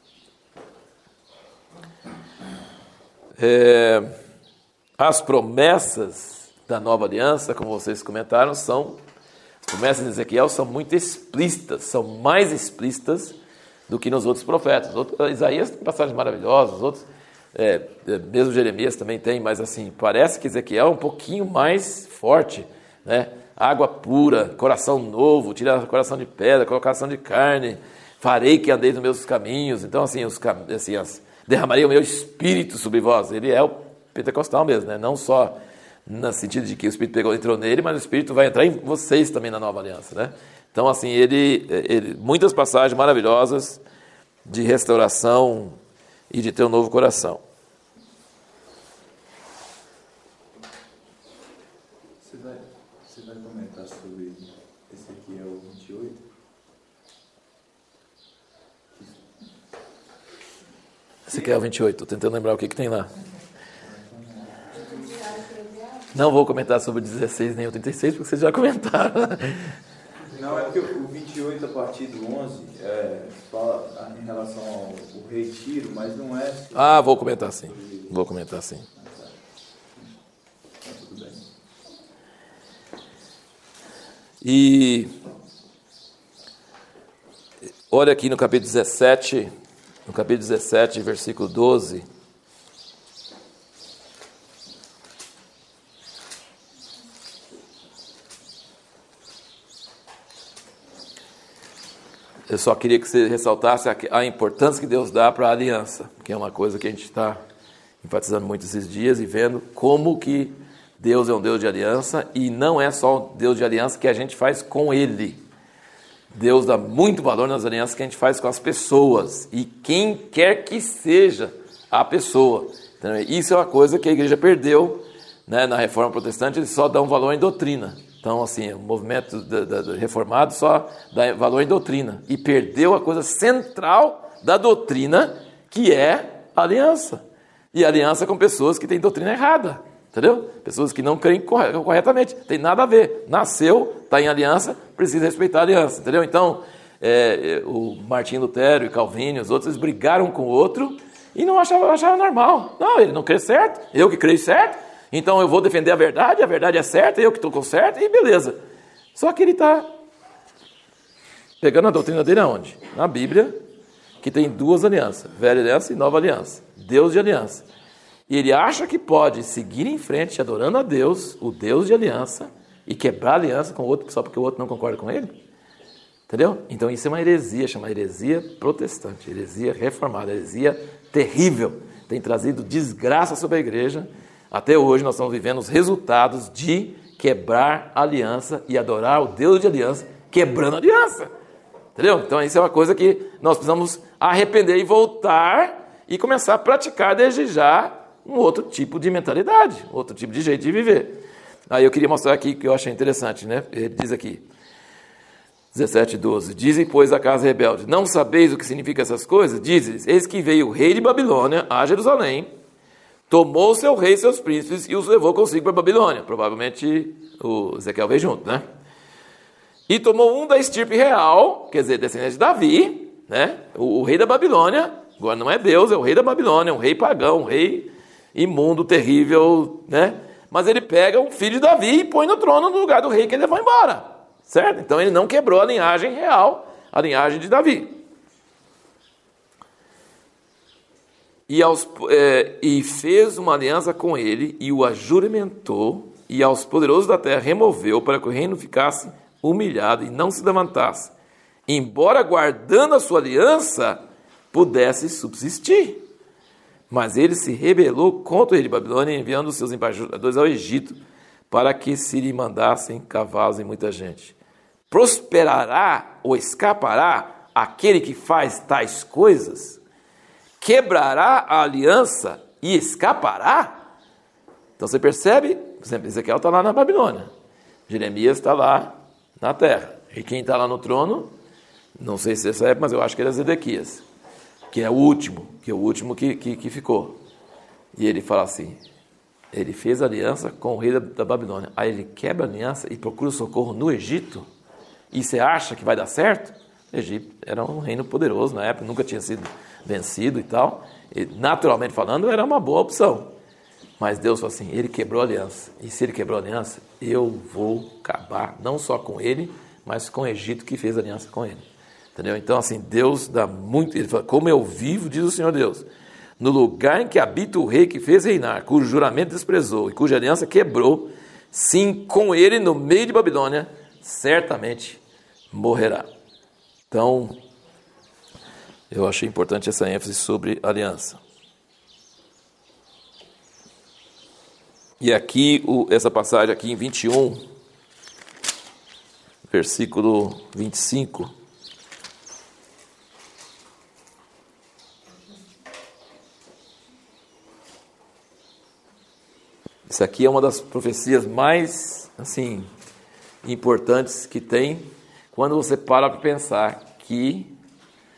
[SPEAKER 1] As promessas da nova aliança, como vocês comentaram, as promessas de Ezequiel são muito explícitas, são mais explícitas do que nos outros profetas. Isaías tem passagens maravilhosas, outros, mesmo Jeremias também tem, mas assim, parece que Ezequiel é um pouquinho mais forte, né? Água pura, coração novo, tirar coração de pedra, colocação de carne, farei que andeis nos meus caminhos. Então, assim, derramarei o meu espírito sobre vós. Ele é o pentecostal mesmo, né? Não só no sentido de que o espírito entrou nele, mas o espírito vai entrar em vocês também na nova aliança, né? Então, assim, muitas passagens maravilhosas de restauração e de ter um novo coração. Ezequiel 28, estou tentando lembrar o que tem lá. Não vou comentar sobre o 16 nem o 36, porque vocês já comentaram.
[SPEAKER 2] Não, é porque o 28 a partir do 11 fala em relação ao rei Tiro, mas não é...
[SPEAKER 1] Vou comentar sim. Vou comentar sim.
[SPEAKER 2] Tudo bem.
[SPEAKER 1] E olha aqui no capítulo 17, versículo 12. Eu só queria que você ressaltasse a importância que Deus dá para a aliança, que é uma coisa que a gente está enfatizando muito esses dias e vendo como que Deus é um Deus de aliança, e não é só um Deus de aliança que a gente faz com Ele. Deus dá muito valor nas alianças que a gente faz com as pessoas, e quem quer que seja a pessoa. Então, isso é uma coisa que a igreja perdeu, né? Na Reforma Protestante eles só dão valor em doutrina. Então, assim, o movimento reformado só dá valor em doutrina. E perdeu a coisa central da doutrina, que é a aliança. E a aliança com pessoas que têm doutrina errada. Entendeu? Pessoas que não creem corretamente. Tem nada a ver. Nasceu, está em aliança, precisa respeitar a aliança. Entendeu? Então, o Martinho Lutero e Calvino e os outros, eles brigaram um com o outro e não achavam normal. Não, ele não crê certo, eu que creio certo. Então eu vou defender a verdade é certa, eu que estou com certo, e beleza. Só que ele está pegando a doutrina dele aonde? Na Bíblia, que tem duas alianças, velha aliança e nova aliança, Deus de aliança. E ele acha que pode seguir em frente adorando a Deus, o Deus de aliança, e quebrar a aliança com o outro só porque o outro não concorda com ele. Entendeu? Então isso é uma heresia, chama heresia protestante, heresia reformada, heresia terrível. Tem trazido desgraça sobre a igreja. Até hoje nós estamos vivendo os resultados de quebrar a aliança e adorar o Deus de aliança, quebrando a aliança. Entendeu? Então isso é uma coisa que nós precisamos arrepender e voltar e começar a praticar desde já um outro tipo de mentalidade, outro tipo de jeito de viver. Aí eu queria mostrar aqui que eu achei interessante, né? Ele diz aqui, 17:12, dizem, pois, a casa rebelde, não sabeis o que significa essas coisas? Dizes, eis que veio o rei de Babilônia a Jerusalém, tomou seu rei e seus príncipes e os levou consigo para a Babilônia. Provavelmente o Ezequiel veio junto, né? E tomou um da estirpe real, quer dizer, descendente de Davi, né? O rei da Babilônia, agora não é Deus, é o rei da Babilônia, um rei pagão, um rei imundo, terrível, né? Mas ele pega um filho de Davi e põe no trono no lugar do rei que ele levou embora, certo? Então ele não quebrou a linhagem real, a linhagem de Davi. E fez uma aliança com ele, e o ajuramentou, e aos poderosos da terra removeu, para que o reino ficasse humilhado e não se levantasse, embora guardando a sua aliança, pudesse subsistir. Mas ele se rebelou contra o rei de Babilônia, enviando os seus embaixadores ao Egito, para que se lhe mandassem cavalos e muita gente. Prosperará ou escapará aquele que faz tais coisas? Quebrará a aliança e escapará? Então você percebe, por exemplo, Ezequiel está lá na Babilônia, Jeremias está lá na terra, e quem está lá no trono, não sei se essa época, mas eu acho que era Zedequias, que é o último que ficou. E ele fala assim, ele fez aliança com o rei da Babilônia, aí ele quebra a aliança e procura socorro no Egito, e você acha que vai dar certo? O Egito era um reino poderoso na época, nunca tinha sido vencido e tal, e, naturalmente falando, era uma boa opção. Mas Deus falou assim, ele quebrou a aliança, e se ele quebrou a aliança, eu vou acabar, não só com ele, mas com o Egito que fez aliança com ele. Entendeu? Então, assim, Deus dá muito, ele fala, como eu vivo, diz o Senhor Deus, no lugar em que habita o rei que fez reinar, cujo juramento desprezou e cuja aliança quebrou, sim, com ele no meio de Babilônia, certamente morrerá. Então, eu achei importante essa ênfase sobre aliança. E aqui, essa passagem aqui em 21, versículo 25. Isso aqui é uma das profecias mais, assim, importantes que tem, quando você para pensar que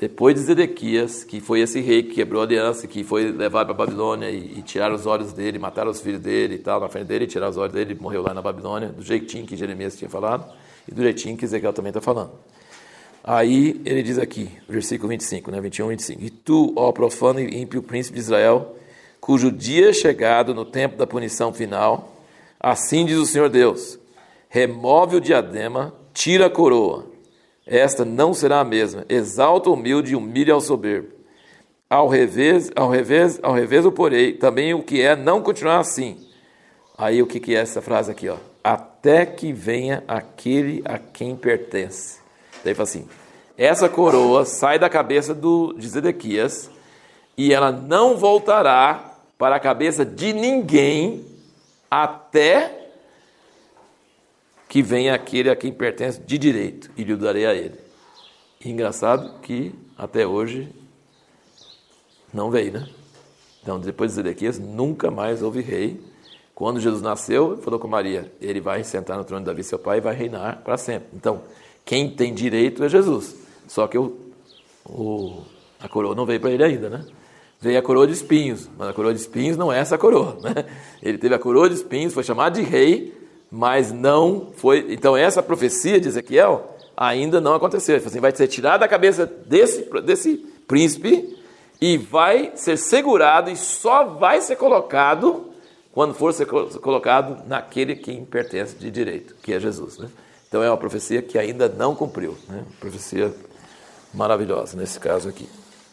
[SPEAKER 1] depois de Zedequias, que foi esse rei que quebrou a aliança, que foi levado para a Babilônia e tiraram os olhos dele, mataram os filhos dele e tal, na frente dele, tiraram os olhos dele, morreu lá na Babilônia, do jeitinho que Jeremias tinha falado e do jeitinho que Ezequiel também está falando. Aí ele diz aqui, versículo 25, 21, 25. E tu, ó profano e ímpio príncipe de Israel, cujo dia é chegado no tempo da punição final, assim diz o Senhor Deus, remove o diadema, tira a coroa, esta não será a mesma, exalta o humilde e humilha ao soberbo. Ao revés o porei, também o que é não continuar assim. Aí o que é essa frase aqui, ó? Até que venha aquele a quem pertence. Daí fala assim, essa coroa sai da cabeça de Zedequias e ela não voltará para a cabeça de ninguém até que venha aquele a quem pertence de direito e lhe darei a ele. E engraçado que até hoje não veio, né? Então depois de Zedequias nunca mais houve rei. Quando Jesus nasceu, falou com Maria, ele vai sentar no trono de Davi seu pai e vai reinar para sempre. Então quem tem direito é Jesus. Só que a coroa não veio para ele ainda, né? Veio a coroa de espinhos, mas a coroa de espinhos não é essa coroa, né? Ele teve a coroa de espinhos, foi chamado de rei, mas não foi... Então essa profecia de Ezequiel ainda não aconteceu. Ele falou assim, vai ser tirado da cabeça desse príncipe e vai ser segurado e só vai ser colocado quando for ser colocado naquele que pertence de direito, que é Jesus, né? Então é uma profecia que ainda não cumpriu, né? Profecia maravilhosa nesse caso aqui.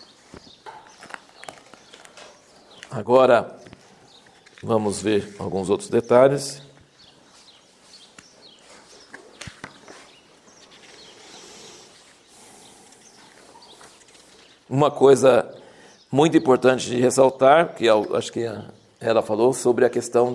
[SPEAKER 1] Agora, vamos ver alguns outros detalhes. Uma coisa muito importante de ressaltar, que acho que ela falou, sobre a questão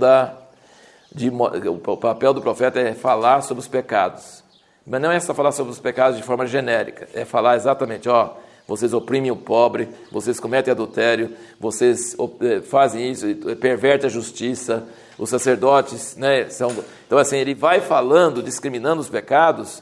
[SPEAKER 1] o papel do profeta é falar sobre os pecados. Mas não é só falar sobre os pecados de forma genérica, é falar exatamente, vocês oprimem o pobre, vocês cometem adultério, vocês fazem isso, pervertem a justiça, os sacerdotes, né, Então, assim, ele vai falando, discriminando os pecados,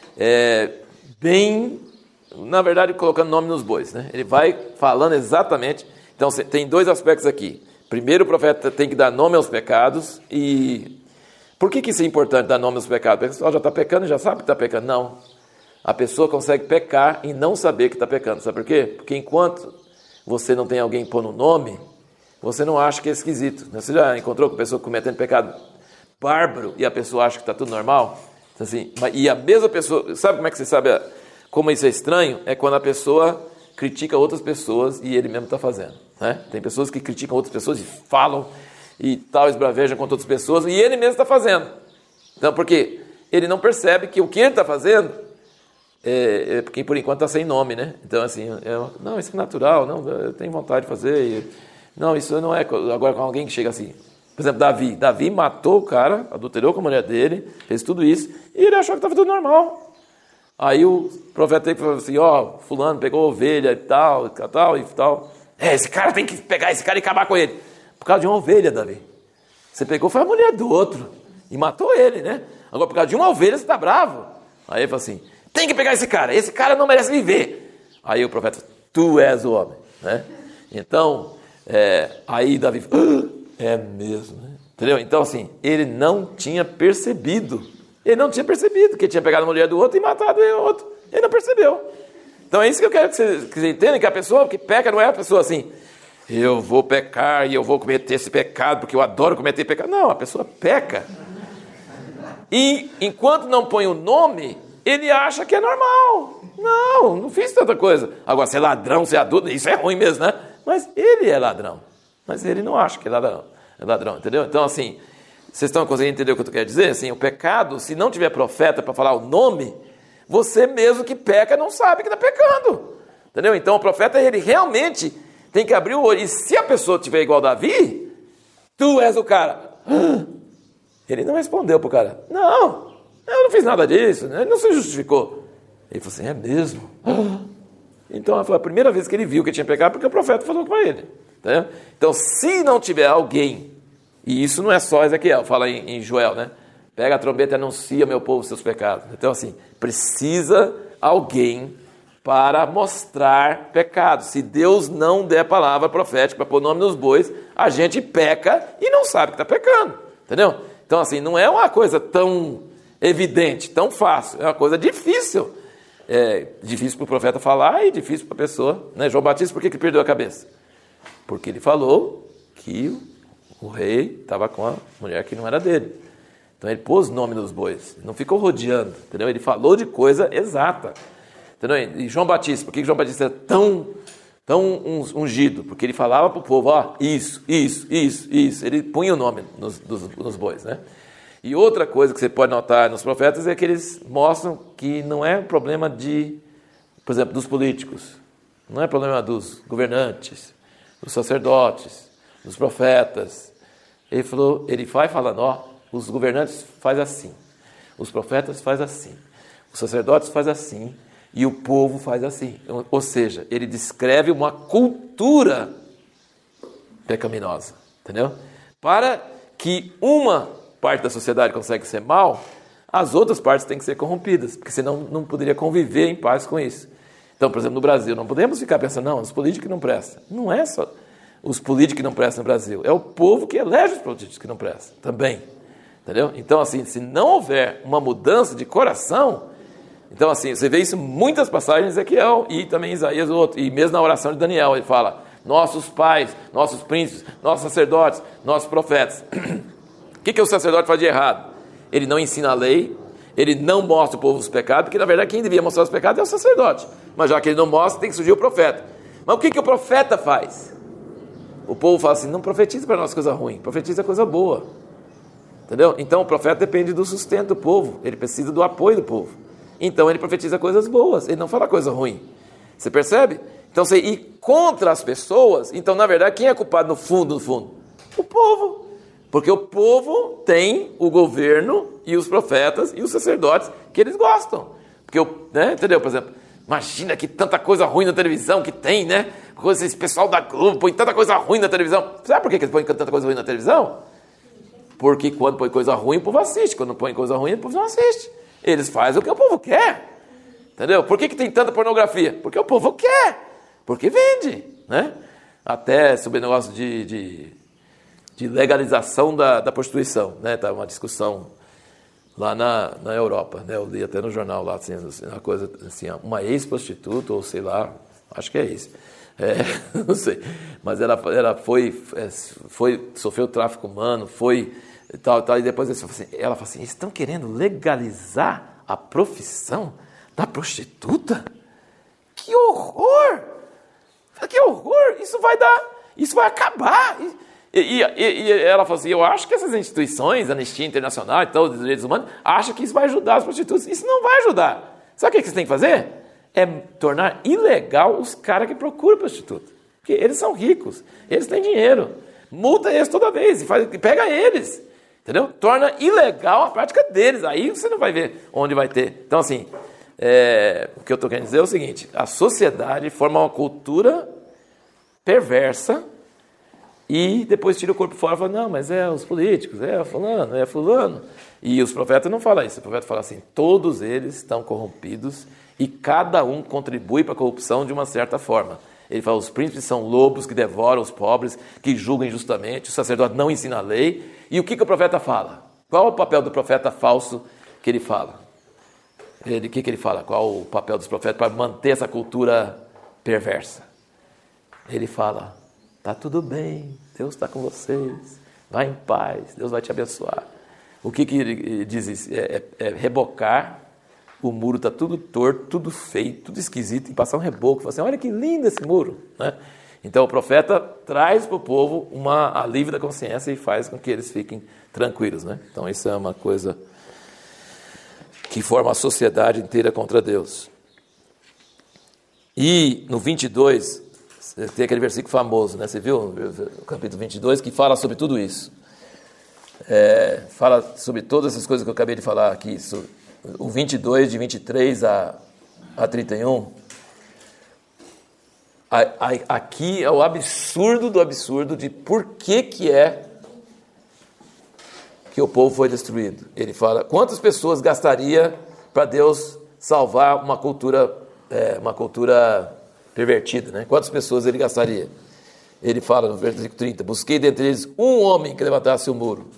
[SPEAKER 1] na verdade, colocando nome nos bois, né? Ele vai falando exatamente. Então, tem dois aspectos aqui. Primeiro, o profeta tem que dar nome aos pecados. E por que isso é importante, dar nome aos pecados? Porque o pessoal já está pecando e já sabe que está pecando. Não. A pessoa consegue pecar e não saber que está pecando. Sabe por quê? Porque enquanto você não tem alguém pondo nome, você não acha que é esquisito. Você já encontrou com a pessoa cometendo pecado bárbaro e a pessoa acha que está tudo normal? Então, assim, e a mesma pessoa... Sabe como é que você sabe como isso é estranho? É quando a pessoa critica outras pessoas e ele mesmo está fazendo, né? Tem pessoas que criticam outras pessoas e falam e tal, esbravejam contra outras pessoas e ele mesmo está fazendo. Então, por quê? Ele não percebe que o que ele está fazendo é porque por enquanto está sem nome, né? Então, assim, não, isso é natural, não, eu tenho vontade de fazer. Não, isso não é... Agora, com alguém que chega assim... Por exemplo, Davi matou o cara, adulterou com a mulher dele, fez tudo isso e ele achou que estava tudo normal. Aí o profeta falou assim, fulano pegou ovelha e tal. Esse cara tem que pegar esse cara e acabar com ele. Por causa de uma ovelha, Davi. Você pegou, foi a mulher do outro e matou ele, né? Agora, por causa de uma ovelha, você está bravo. Aí ele falou assim, tem que pegar esse cara não merece viver. Aí o profeta, tu és o homem, né? Então, aí Davi falou, é mesmo, né? Entendeu? Então, assim, ele não tinha percebido. Ele não tinha percebido que ele tinha pegado a mulher do outro e matado o outro. Ele não percebeu. Então é isso que eu quero que vocês entendam, que a pessoa que peca não é a pessoa assim, eu vou pecar e eu vou cometer esse pecado porque eu adoro cometer pecado. Não, a pessoa peca. E enquanto não põe o nome, ele acha que é normal. Não fiz tanta coisa. Agora, ser ladrão, ser adulto, isso é ruim mesmo, né? Mas ele é ladrão. Mas ele não acha que é ladrão, entendeu? Então, assim... Vocês estão conseguindo entender o que eu quero dizer? Assim, o pecado, se não tiver profeta para falar o nome, você mesmo que peca não sabe que está pecando. Entendeu? Então o profeta, ele realmente tem que abrir o olho. E se a pessoa tiver igual Davi, tu és o cara. Ele não respondeu para o cara. Não, eu não fiz nada disso. Ele não se justificou. Ele falou assim, é mesmo? Então foi a primeira vez que ele viu que tinha pecado porque o profeta falou com ele. Entendeu? Então se não tiver alguém... E isso não é só Ezequiel, fala em Joel, né? Pega a trombeta e anuncia ao meu povo seus pecados. Então, assim, precisa alguém para mostrar pecado. Se Deus não der palavra profética para pôr nome nos bois, a gente peca e não sabe que está pecando, entendeu? Então assim, não é uma coisa tão evidente, tão fácil, é uma coisa difícil. É difícil para o profeta falar e difícil para a pessoa, né? João Batista, por que ele perdeu a cabeça? Porque ele falou que o rei estava com a mulher que não era dele. Então ele pôs nome nos bois, não ficou rodeando, entendeu? Ele falou de coisa exata, entendeu? E João Batista, por que João Batista é tão ungido? Porque ele falava para o povo, ó, isso. Ele punha o nome nos bois, né? E outra coisa que você pode notar nos profetas é que eles mostram que não é problema por exemplo, dos políticos, não é problema dos governantes, dos sacerdotes, dos profetas. Ele vai falando, ó, os governantes faz assim, os profetas faz assim, os sacerdotes faz assim e o povo faz assim. Ou seja, ele descreve uma cultura pecaminosa, entendeu? Para que uma parte da sociedade consegue ser mal, as outras partes têm que ser corrompidas, porque senão não poderia conviver em paz com isso. Então, por exemplo, no Brasil, não podemos ficar pensando, não, os políticos não prestam. Não é só os políticos que não prestam no Brasil, é o povo que elege os políticos que não prestam também. Entendeu? Então, assim, se não houver uma mudança de coração, então, assim, você vê isso em muitas passagens de Ezequiel e também em Isaías, e mesmo na oração de Daniel, ele fala, nossos pais, nossos príncipes, nossos sacerdotes, nossos profetas. O que o sacerdote faz de errado? Ele não ensina a lei, ele não mostra o povo os pecados, porque na verdade quem devia mostrar os pecados é o sacerdote. Mas já que ele não mostra, tem que surgir o profeta. Mas o que o profeta faz? O povo fala assim, não profetiza para nós coisa ruim, profetiza coisa boa. Entendeu? Então o profeta depende do sustento do povo, ele precisa do apoio do povo. Então ele profetiza coisas boas, ele não fala coisa ruim. Você percebe? Então você ir contra as pessoas, então na verdade quem é culpado no fundo? O povo. Porque o povo tem o governo e os profetas e os sacerdotes que eles gostam. Porque, né, entendeu? Por exemplo, imagina que tanta coisa ruim na televisão que tem, né? Esse pessoal da Globo põe tanta coisa ruim na televisão. Sabe por que eles põem tanta coisa ruim na televisão? Porque quando põe coisa ruim, o povo assiste. Quando põe coisa ruim, o povo não assiste. Eles fazem o que o povo quer. Entendeu? Por que tem tanta pornografia? Porque o povo quer. Porque vende, né? Até sobre o negócio de legalização da prostituição, né? Tá uma discussão lá na Europa, né? Eu li até no jornal lá, assim, uma coisa assim, uma ex-prostituta, ou sei lá, acho que é isso. Não sei, mas ela sofreu tráfico humano, e tal, e depois ela falou assim, estão querendo legalizar a profissão da prostituta? Que horror! Que horror! Isso vai acabar! E ela falou assim, eu acho que essas instituições, Anistia Internacional e tal, dos direitos humanos, acham que isso vai ajudar as prostitutas. Isso não vai ajudar. Sabe o que vocês têm que fazer? É tornar ilegal os caras que procuram prostituta. Porque eles são ricos, eles têm dinheiro. Multa eles toda vez e pega eles. Entendeu? Torna ilegal a prática deles. Aí você não vai ver onde vai ter. Então, assim, o que eu estou querendo dizer é o seguinte, a sociedade forma uma cultura perversa e depois tira o corpo fora e fala, não, mas é os políticos, é fulano. E os profetas não falam isso. O profeta fala assim, todos eles estão corrompidos e cada um contribui para a corrupção de uma certa forma. Ele fala, os príncipes são lobos que devoram os pobres, que julgam injustamente, o sacerdote não ensina a lei. E o que o profeta fala? Qual é o papel do profeta falso que ele fala? O que ele fala? Qual o papel dos profetas para manter essa cultura perversa? Ele fala, está tudo bem, Deus está com vocês, vai em paz, Deus vai te abençoar. O que ele diz isso? É rebocar, o muro está tudo torto, tudo feio, tudo esquisito, e passar um reboco, falar assim, olha que lindo esse muro, né? Então o profeta traz para o povo um alívio da consciência e faz com que eles fiquem tranquilos, né? Então isso é uma coisa que forma a sociedade inteira contra Deus. E no 22, tem aquele versículo famoso, né? Você viu o capítulo 22, que fala sobre tudo isso. Fala sobre todas essas coisas que eu acabei de falar aqui. O 22, de 23 a 31. Aqui é o absurdo do absurdo de por que o povo foi destruído. Ele fala, quantas pessoas gastaria para Deus salvar uma cultura uma cultura pervertida, né? Quantas pessoas ele gastaria? Ele fala no versículo 30, busquei dentre eles um homem que levantasse o muro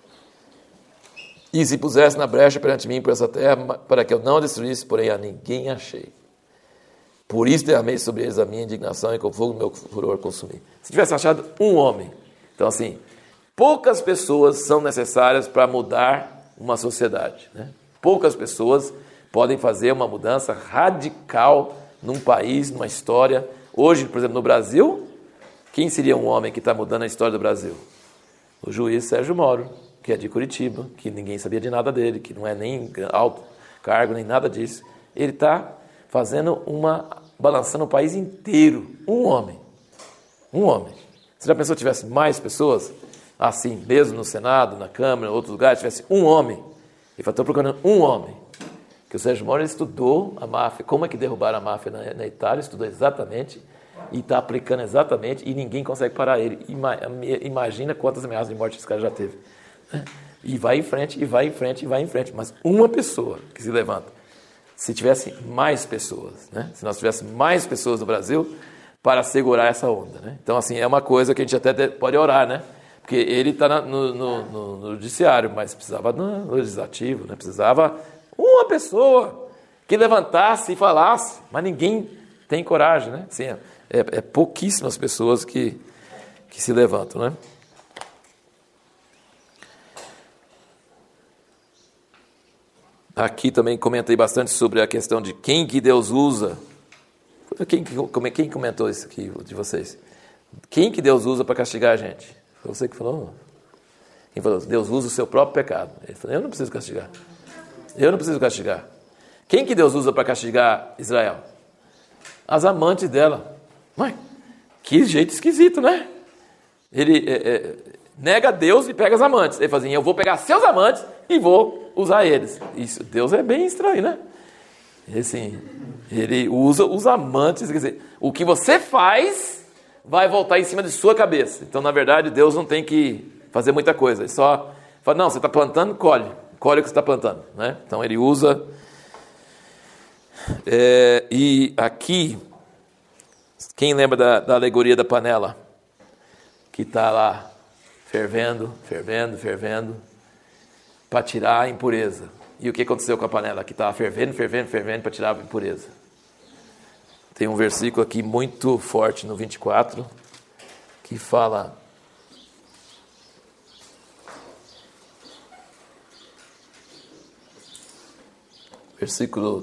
[SPEAKER 1] e se pusesse na brecha perante mim por essa terra, para que eu não a destruísse, porém a ninguém achei. Por isso derramei sobre eles a minha indignação e com fogo do meu furor consumi. Se tivesse achado um homem. Então assim, poucas pessoas são necessárias para mudar uma sociedade, né? Poucas pessoas podem fazer uma mudança radical num país, numa história. Hoje, por exemplo, no Brasil, quem seria um homem que está mudando a história do Brasil? O juiz Sérgio Moro, que é de Curitiba, que ninguém sabia de nada dele, que não é nem alto cargo, nem nada disso. Ele está balançando o país inteiro. Um homem. Um homem. Você já pensou se tivesse mais pessoas? Assim, mesmo no Senado, na Câmara, em outros lugares, tivesse um homem. Ele falou, estou procurando um homem. Que o Sérgio Moro estudou a máfia, como é que derrubaram a máfia na Itália, estudou exatamente, e está aplicando exatamente, e ninguém consegue parar ele. Imagina quantas ameaças de morte esse cara já teve. E vai em frente, e vai em frente, e vai em frente. Mas uma pessoa que se levanta. Se tivesse mais pessoas, né? Se nós tivéssemos mais pessoas no Brasil para segurar essa onda, né? Então, assim, é uma coisa que a gente até pode orar, né? Porque ele está no judiciário, mas precisava no legislativo, né? Precisava uma pessoa que levantasse e falasse, mas ninguém tem coragem, né? Assim, é pouquíssimas pessoas que se levantam, né? Aqui também comentei bastante sobre a questão de quem que Deus usa. Quem comentou isso aqui de vocês? Quem que Deus usa para castigar a gente? Foi você que falou? Quem falou? Deus usa o seu próprio pecado. Ele falou, eu não preciso castigar. Eu não preciso castigar. Quem que Deus usa para castigar Israel? As amantes dela. Mãe, que jeito esquisito, né? Ele nega Deus e pega as amantes. Ele fala assim, eu vou pegar seus amantes e vou usar eles. Isso, Deus é bem estranho, né? Assim, ele usa os amantes, quer dizer, o que você faz vai voltar em cima de sua cabeça. Então, na verdade, Deus não tem que fazer muita coisa. Ele só fala, não, você está plantando, colhe o que você está plantando, né? Então, ele usa. E aqui, quem lembra da alegoria da panela? Que está lá fervendo, para tirar a impureza. E o que aconteceu com a panela? Que estava fervendo para tirar a impureza. Tem um versículo aqui muito forte no 24, que fala... Versículo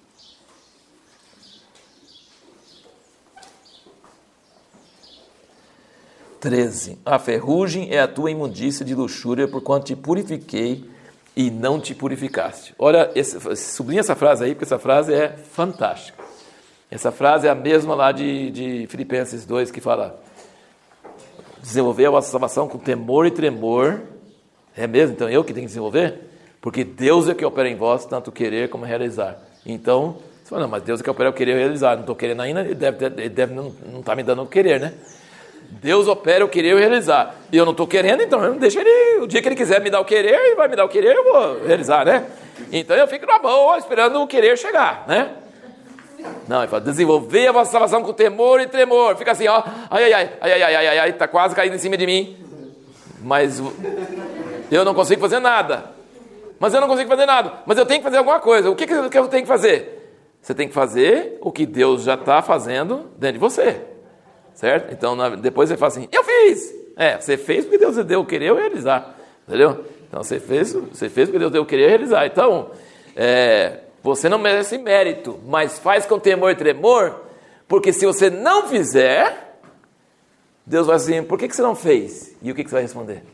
[SPEAKER 1] 13. A ferrugem é a tua imundícia de luxúria, porquanto te purifiquei e não te purificaste. Olha, sublinha essa frase aí, porque essa frase é fantástica. Essa frase é a mesma lá de Filipenses 2, que fala: desenvolver a vossa salvação com temor e tremor. É mesmo? Então eu que tenho que desenvolver? Porque Deus é que opera em vós, tanto querer como realizar. Então, você fala, não, mas Deus é que opera o querer e realizar. Não estou querendo ainda, ele deve não está me dando o querer, né? Deus opera o querer e o realizar. E eu não estou querendo, então eu não deixo ele. O dia que ele quiser me dar o querer, ele vai me dar o querer, eu vou realizar, né? Então eu fico na boa, esperando o querer chegar, né? Não, ele fala, desenvolver a vossa salvação com temor e tremor. Fica assim, ó, ai, está quase caindo em cima de mim. Mas eu não consigo fazer nada. Mas eu tenho que fazer alguma coisa. O que eu tenho que fazer? Você tem que fazer o que Deus já está fazendo dentro de você. Certo? Então, depois você fala assim, eu fiz! Você fez porque Deus deu o querer e realizar. Entendeu? Então, você fez porque Deus deu o querer e realizar. Então, você não merece mérito, mas faz com temor e tremor, porque se você não fizer, Deus vai assim, por que você não fez? E o que você vai responder?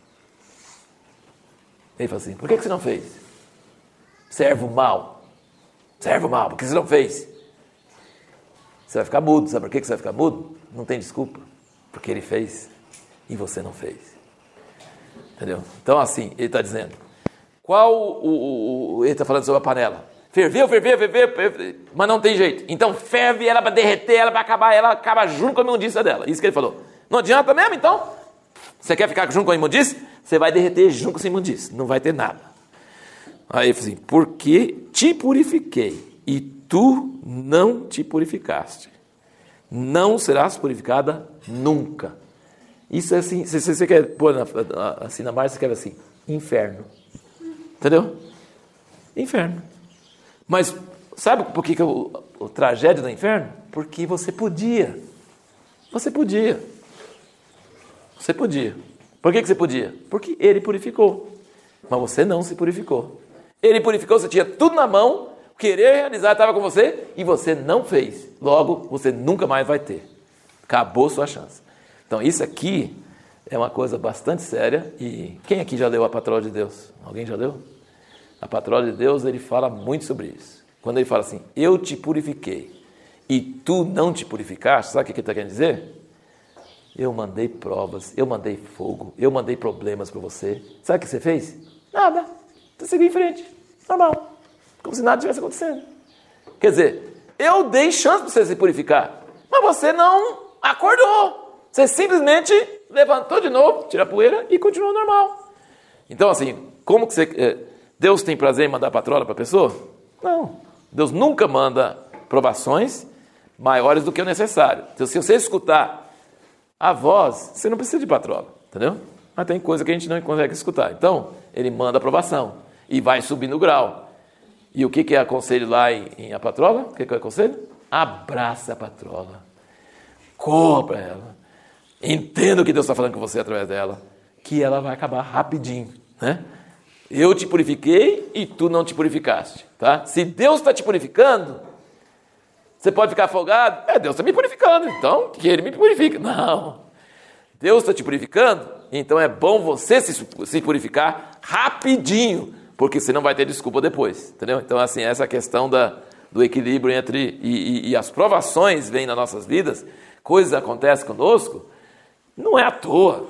[SPEAKER 1] Ele fala assim, por que você não fez? Servo mal, por que você não fez? Você vai ficar mudo, sabe por que você vai ficar mudo? Não tem desculpa, porque ele fez e você não fez. Entendeu? Então assim, ele está dizendo, ele está falando sobre a panela. Ferveu, mas não tem jeito. Então ferve ela para derreter, ela para acabar, ela acaba junto com a imundícia dela. Isso que ele falou. Não adianta mesmo, então? Você quer ficar junto com a imundícia? Você vai derreter junto com a imundícia. Não vai ter nada. Aí ele falou assim, porque te purifiquei e tu não te purificaste. Não serás purificada nunca. Isso é assim, se você quer pôr assim na margem, você quer assim, inferno. Entendeu? Inferno. Mas sabe por que o tragédia do inferno? Porque você podia. Você podia. Você podia. Por que você podia? Porque ele purificou. Mas você não se purificou. Ele purificou, você tinha tudo na mão, querer realizar estava com você e você não fez. Logo, você nunca mais vai ter. Acabou sua chance. Então, isso aqui é uma coisa bastante séria. E quem aqui já leu a Patrola de Deus? Alguém já leu? A Patrola de Deus, ele fala muito sobre isso. Quando ele fala assim, eu te purifiquei e tu não te purificaste, sabe o que ele está querendo dizer? Eu mandei provas, eu mandei fogo, eu mandei problemas para você. Sabe o que você fez? Nada. Você seguiu em frente. Normal. Como se nada tivesse acontecendo. Quer dizer, eu dei chance para você se purificar, mas você não acordou. Você simplesmente levantou de novo, tirou a poeira e continuou normal. Então, assim, como que você... Deus tem prazer em mandar patrola para a pessoa? Não. Deus nunca manda provações maiores do que o necessário. Então, se você escutar a voz, você não precisa de patrola, entendeu? Mas tem coisa que a gente não consegue escutar. Então, ele manda a provação e vai subindo o grau. E o que é aconselho lá em a patrola? O que é aconselho? Abraça a patrola. Corra para ela. Entenda o que Deus está falando com você através dela. Que ela vai acabar rapidinho, né? Eu te purifiquei e tu não te purificaste, tá? Se Deus está te purificando, você pode ficar afogado. Deus está me purificando, então que Ele me purifica. Não. Deus está te purificando, então é bom você se purificar rapidinho, porque você não vai ter desculpa depois, entendeu? Então, assim, essa questão do equilíbrio entre... E as provações vêm nas nossas vidas, coisas acontecem conosco, não é à toa,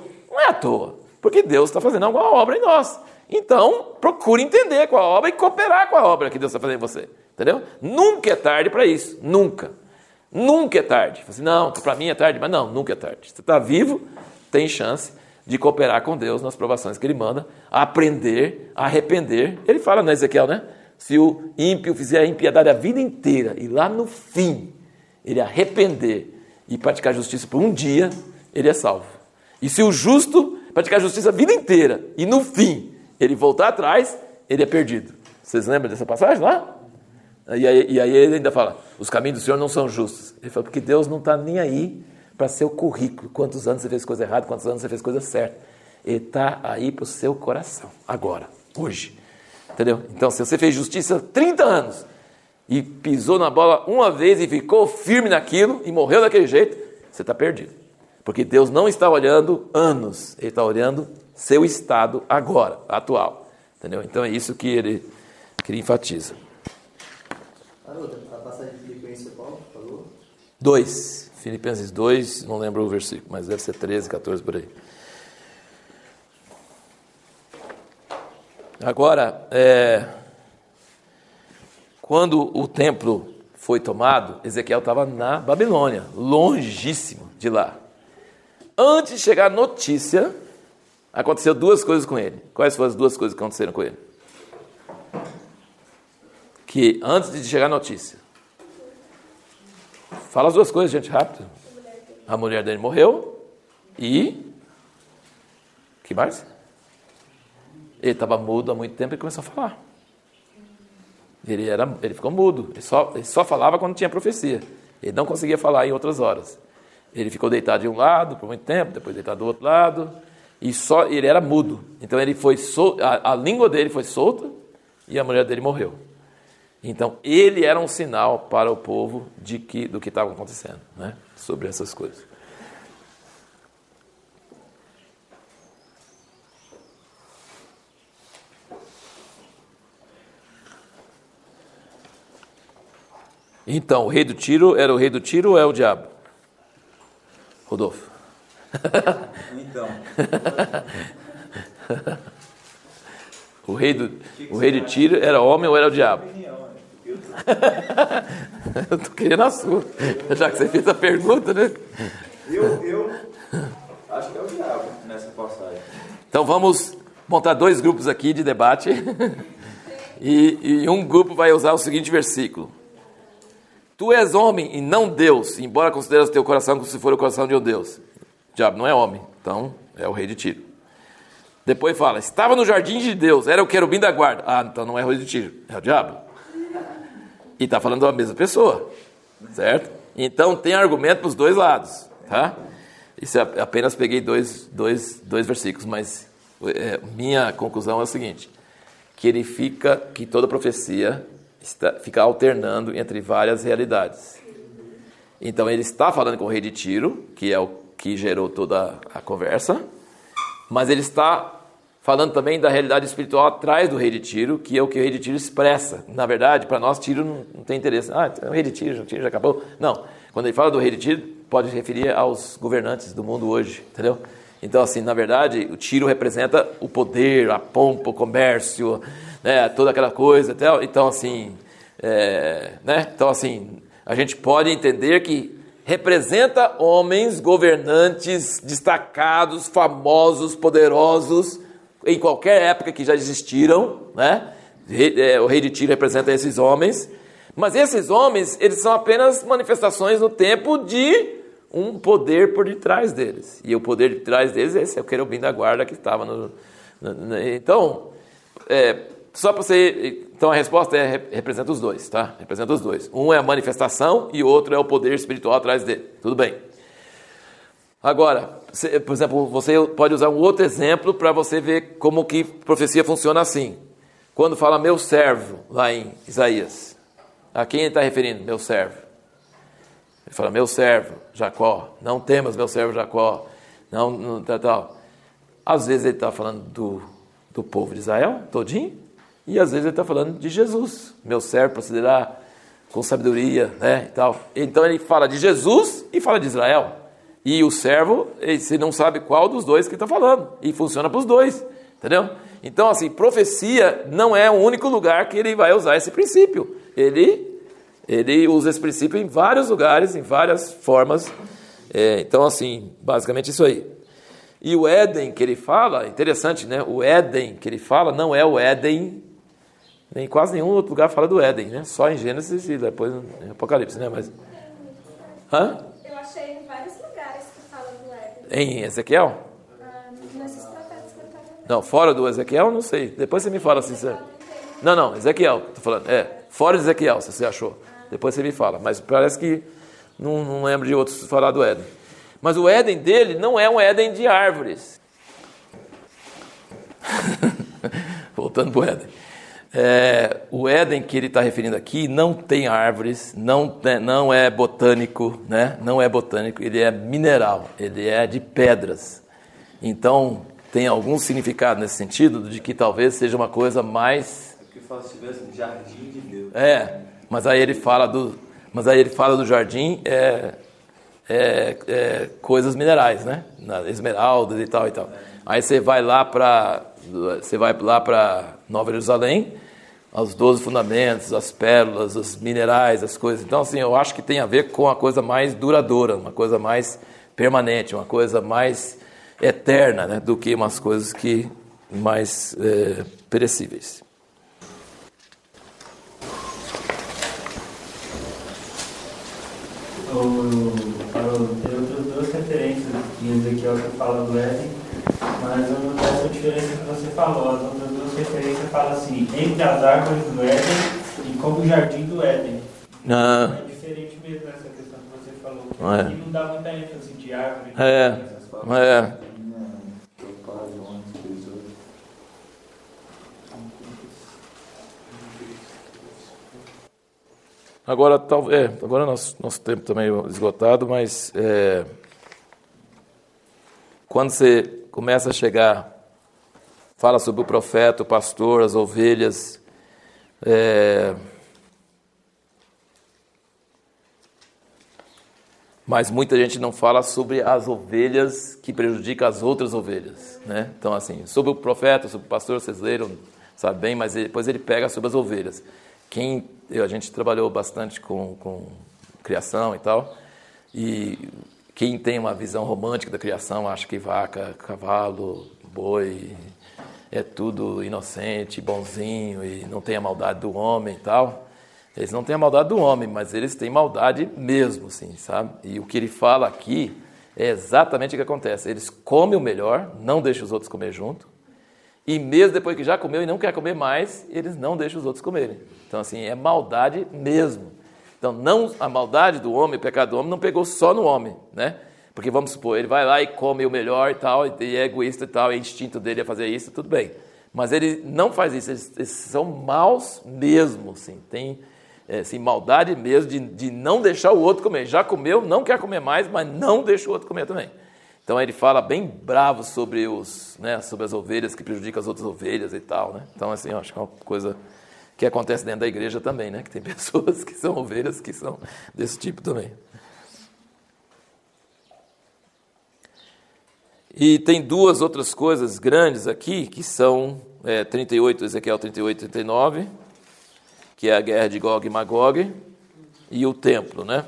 [SPEAKER 1] porque Deus está fazendo alguma obra em nós. Então, procure entender com a obra e cooperar com a obra que Deus está fazendo em você. Entendeu? Nunca é tarde para isso. Nunca. Nunca é tarde. Assim, não, para mim é tarde, mas não, nunca é tarde. Você está vivo, tem chance de cooperar com Deus nas provações que Ele manda, aprender, arrepender. Ele fala no Ezequiel, né? Se o ímpio fizer a impiedade a vida inteira e lá no fim ele arrepender e praticar justiça por um dia, ele é salvo. E se o justo praticar justiça a vida inteira e no fim ele voltar atrás, ele é perdido. Vocês lembram dessa passagem lá? E aí ele ainda fala, os caminhos do Senhor não são justos. Ele fala, porque Deus não está nem aí para seu currículo. Quantos anos você fez coisa errada, quantos anos você fez coisa certa. Ele está aí para o seu coração. Agora, hoje. Entendeu? Então, se você fez justiça 30 anos e pisou na bola uma vez e ficou firme naquilo e morreu daquele jeito, você está perdido. Porque Deus não está olhando anos, Ele está olhando seu estado agora, atual. Entendeu? Então é isso que ele enfatiza.
[SPEAKER 3] A passagem de Filipenses, qual falou?
[SPEAKER 1] 2. Filipenses 2, não lembro o versículo, mas deve ser 13, 14 por aí. Agora, quando o templo foi tomado, Ezequiel estava na Babilônia, longíssimo de lá. Antes de chegar a notícia, aconteceu duas coisas com ele. Quais foram as duas coisas que aconteceram com ele? Que antes de chegar a notícia. Fala as duas coisas, gente, rápido. A mulher dele morreu e... que mais? Ele estava mudo há muito tempo e começou a falar. Ele ficou mudo. Ele só falava quando tinha profecia. Ele não conseguia falar em outras horas. Ele ficou deitado de um lado por muito tempo, depois deitado do outro lado. E ele era mudo. Então ele foi a língua dele foi solta e a mulher dele morreu. Então ele era um sinal para o povo do que estava acontecendo, né? Sobre essas coisas. Então, o rei do Tiro era o rei do Tiro ou é o diabo? Rodolfo.
[SPEAKER 2] Então.
[SPEAKER 1] O rei de Tiro era homem ou era o diabo? Eu estou querendo a sua, já que você fez a pergunta, né?
[SPEAKER 2] Eu acho que é o diabo nessa passagem.
[SPEAKER 1] Então vamos montar dois grupos aqui de debate. E um grupo vai usar o seguinte versículo. Tu és homem e não Deus, embora consideres o teu coração como se for o coração de um Deus. O diabo não é homem, então é o rei de Tiro. Depois fala, estava no jardim de Deus, era o querubim da guarda. Ah, então não é o rei de Tiro, é o diabo. E está falando da mesma pessoa, certo? Então tem argumento para os dois lados, tá? Isso apenas peguei dois versículos, mas minha conclusão é o seguinte, que toda profecia fica alternando entre várias realidades. Então ele está falando com o rei de Tiro, que é o que gerou toda a conversa, mas ele está falando também da realidade espiritual atrás do rei de Tiro, que é o que o rei de Tiro expressa. Na verdade, para nós, Tiro não tem interesse. Ah, o rei de Tiro já acabou. Não, quando ele fala do rei de Tiro, pode referir aos governantes do mundo hoje, entendeu? Então, assim, na verdade, o Tiro representa o poder, a pompa, o comércio, né, toda aquela coisa. Então, assim, então, assim, a gente pode entender que representa homens, governantes, destacados, famosos, poderosos, em qualquer época que já existiram, né? O rei de Tiro representa esses homens, mas esses homens, eles são apenas manifestações no tempo de um poder por detrás deles, e o poder de trás deles, esse é o querubim da guarda que estava então, só para você, então a resposta representa os dois, tá? Representa os dois, um é a manifestação e o outro é o poder espiritual atrás dele, tudo bem. Agora, por exemplo, você pode usar um outro exemplo para você ver como que profecia funciona assim. Quando fala meu servo, lá em Isaías, a quem ele está referindo? Meu servo. Ele fala, meu servo, Jacó, não temas meu servo Jacó, não tal. Às vezes ele está falando do povo de Israel, todinho, e às vezes ele está falando de Jesus. Meu servo procederá com sabedoria, né, e tal. Então ele fala de Jesus e fala de Israel. E o servo, você não sabe qual dos dois que está falando. E funciona para os dois, entendeu? Então, assim, profecia não é o único lugar que ele vai usar esse princípio. Ele usa esse princípio em vários lugares, em várias formas. Então, assim, basicamente isso aí. E o Éden que ele fala, interessante, né? O Éden que ele fala não é o Éden, nem quase nenhum outro lugar fala do Éden, né? Só em Gênesis e depois em Apocalipse, né? Mas... Hã?
[SPEAKER 4] Eu achei em vários lugares que fala do Éden.
[SPEAKER 1] Em Ezequiel?
[SPEAKER 4] Nesses profetas que eu estava vendo.
[SPEAKER 1] Não, fora do Ezequiel, não sei. Depois você me fala assim. Não, Ezequiel, tô falando. Fora de Ezequiel, se você achou. Depois você me fala. Mas parece que não lembro de outros falar do Éden. Mas o Éden dele não é um Éden de árvores. Voltando para o Éden. O Éden que ele está referindo aqui não tem árvores, não é botânico, né? Não é botânico, ele é mineral, ele é de pedras. Então, tem algum significado nesse sentido, de que talvez seja uma coisa mais...
[SPEAKER 2] É porque fala se tivesse um jardim de Deus.
[SPEAKER 1] Mas aí ele fala do jardim, coisas minerais, né? Esmeraldas e tal e tal. Aí você vai lá para Nova Jerusalém, os 12 fundamentos, as pérolas, os minerais, as coisas. Então, assim, eu acho que tem a ver com uma coisa mais duradoura, uma coisa mais permanente, uma coisa mais eterna, né, do que umas coisas que mais perecíveis.
[SPEAKER 5] Tem outras duas referências em Ezequiel que fala do Éden, mas eu não tenho essa diferença que você falou. As outras duas referências falam assim, entre as árvores do Éden e como o jardim do Éden. É diferente mesmo essa questão que você falou. Aqui não dá muita ênfase de árvore.
[SPEAKER 1] Agora nosso tempo também é esgotado, mas quando você começa a chegar, fala sobre o profeta, o pastor, as ovelhas, mas muita gente não fala sobre as ovelhas que prejudicam as outras ovelhas, né? Então, assim, sobre o profeta, sobre o pastor, vocês leram, sabe bem, mas depois ele pega sobre as ovelhas. A gente trabalhou bastante com criação e tal, e quem tem uma visão romântica da criação acha que vaca, cavalo, boi, é tudo inocente, bonzinho, e não tem a maldade do homem e tal. Eles não têm a maldade do homem, mas eles têm maldade mesmo, assim, sabe? E o que ele fala aqui é exatamente o que acontece. Eles comem o melhor, não deixam os outros comer junto, e mesmo depois que já comeu e não quer comer mais, eles não deixam os outros comerem. Então, assim, é maldade mesmo. Então, não, a maldade do homem, o pecado do homem, não pegou só no homem, né? Porque, vamos supor, ele vai lá e come o melhor e tal, e é egoísta e tal, é instinto dele a fazer isso, tudo bem. Mas ele não faz isso, eles são maus mesmo, assim, tem assim, maldade mesmo de não deixar o outro comer. Já comeu, não quer comer mais, mas não deixa o outro comer também. Então ele fala bem bravo sobre, sobre as ovelhas que prejudicam as outras ovelhas e tal, né? Então, assim, eu acho que é uma coisa que acontece dentro da igreja também, né? Que tem pessoas que são ovelhas que são desse tipo também. E tem duas outras coisas grandes aqui, que são 38, Ezequiel 38, 39, que é a guerra de Gog e Magog, e o templo, né?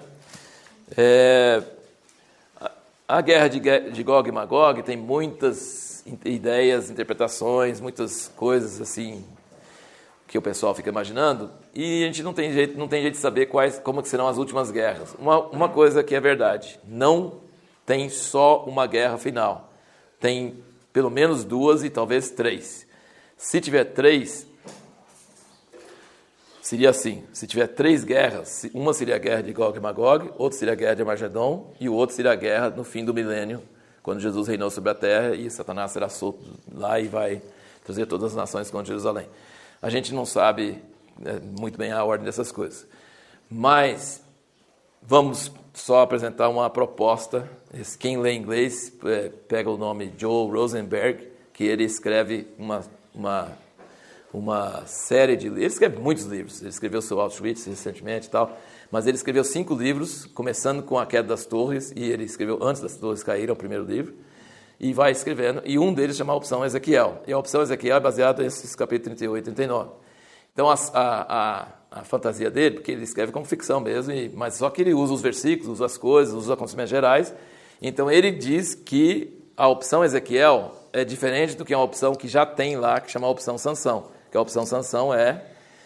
[SPEAKER 1] A guerra de Gog e Magog tem muitas ideias, interpretações, muitas coisas assim que o pessoal fica imaginando, e a gente não tem jeito de saber como que serão as últimas guerras. Uma coisa que é verdade, não tem só uma guerra final. Tem pelo menos 2 e talvez 3. Se tiver 3, seria assim. Se tiver 3 guerras, uma seria a guerra de Gog e Magog, outra seria a guerra de Armagedon, e o outro seria a guerra no fim do milênio, quando Jesus reinou sobre a terra e Satanás será solto lá e vai trazer todas as nações contra Jerusalém. A gente não sabe muito bem a ordem dessas coisas. Mas vamos só apresentar uma proposta. Quem lê inglês pega o nome Joel Rosenberg, que ele escreve uma série de livros. Ele escreve muitos livros. Ele escreveu sobre Auschwitz recentemente e tal. Mas ele escreveu 5 livros, começando com A Queda das Torres, e ele escreveu antes das torres caíram, o primeiro livro. E vai escrevendo, e um deles chama a Opção Ezequiel. E a Opção Ezequiel é baseada nesses capítulos 38 e 39. Então, a fantasia dele, porque ele escreve como ficção mesmo, mas só que ele usa os versículos, usa as coisas, usa os acontecimentos gerais. Então, ele diz que a Opção Ezequiel é diferente do que uma opção que já tem lá, que chama a Opção Sansão. Que a Opção Sansão é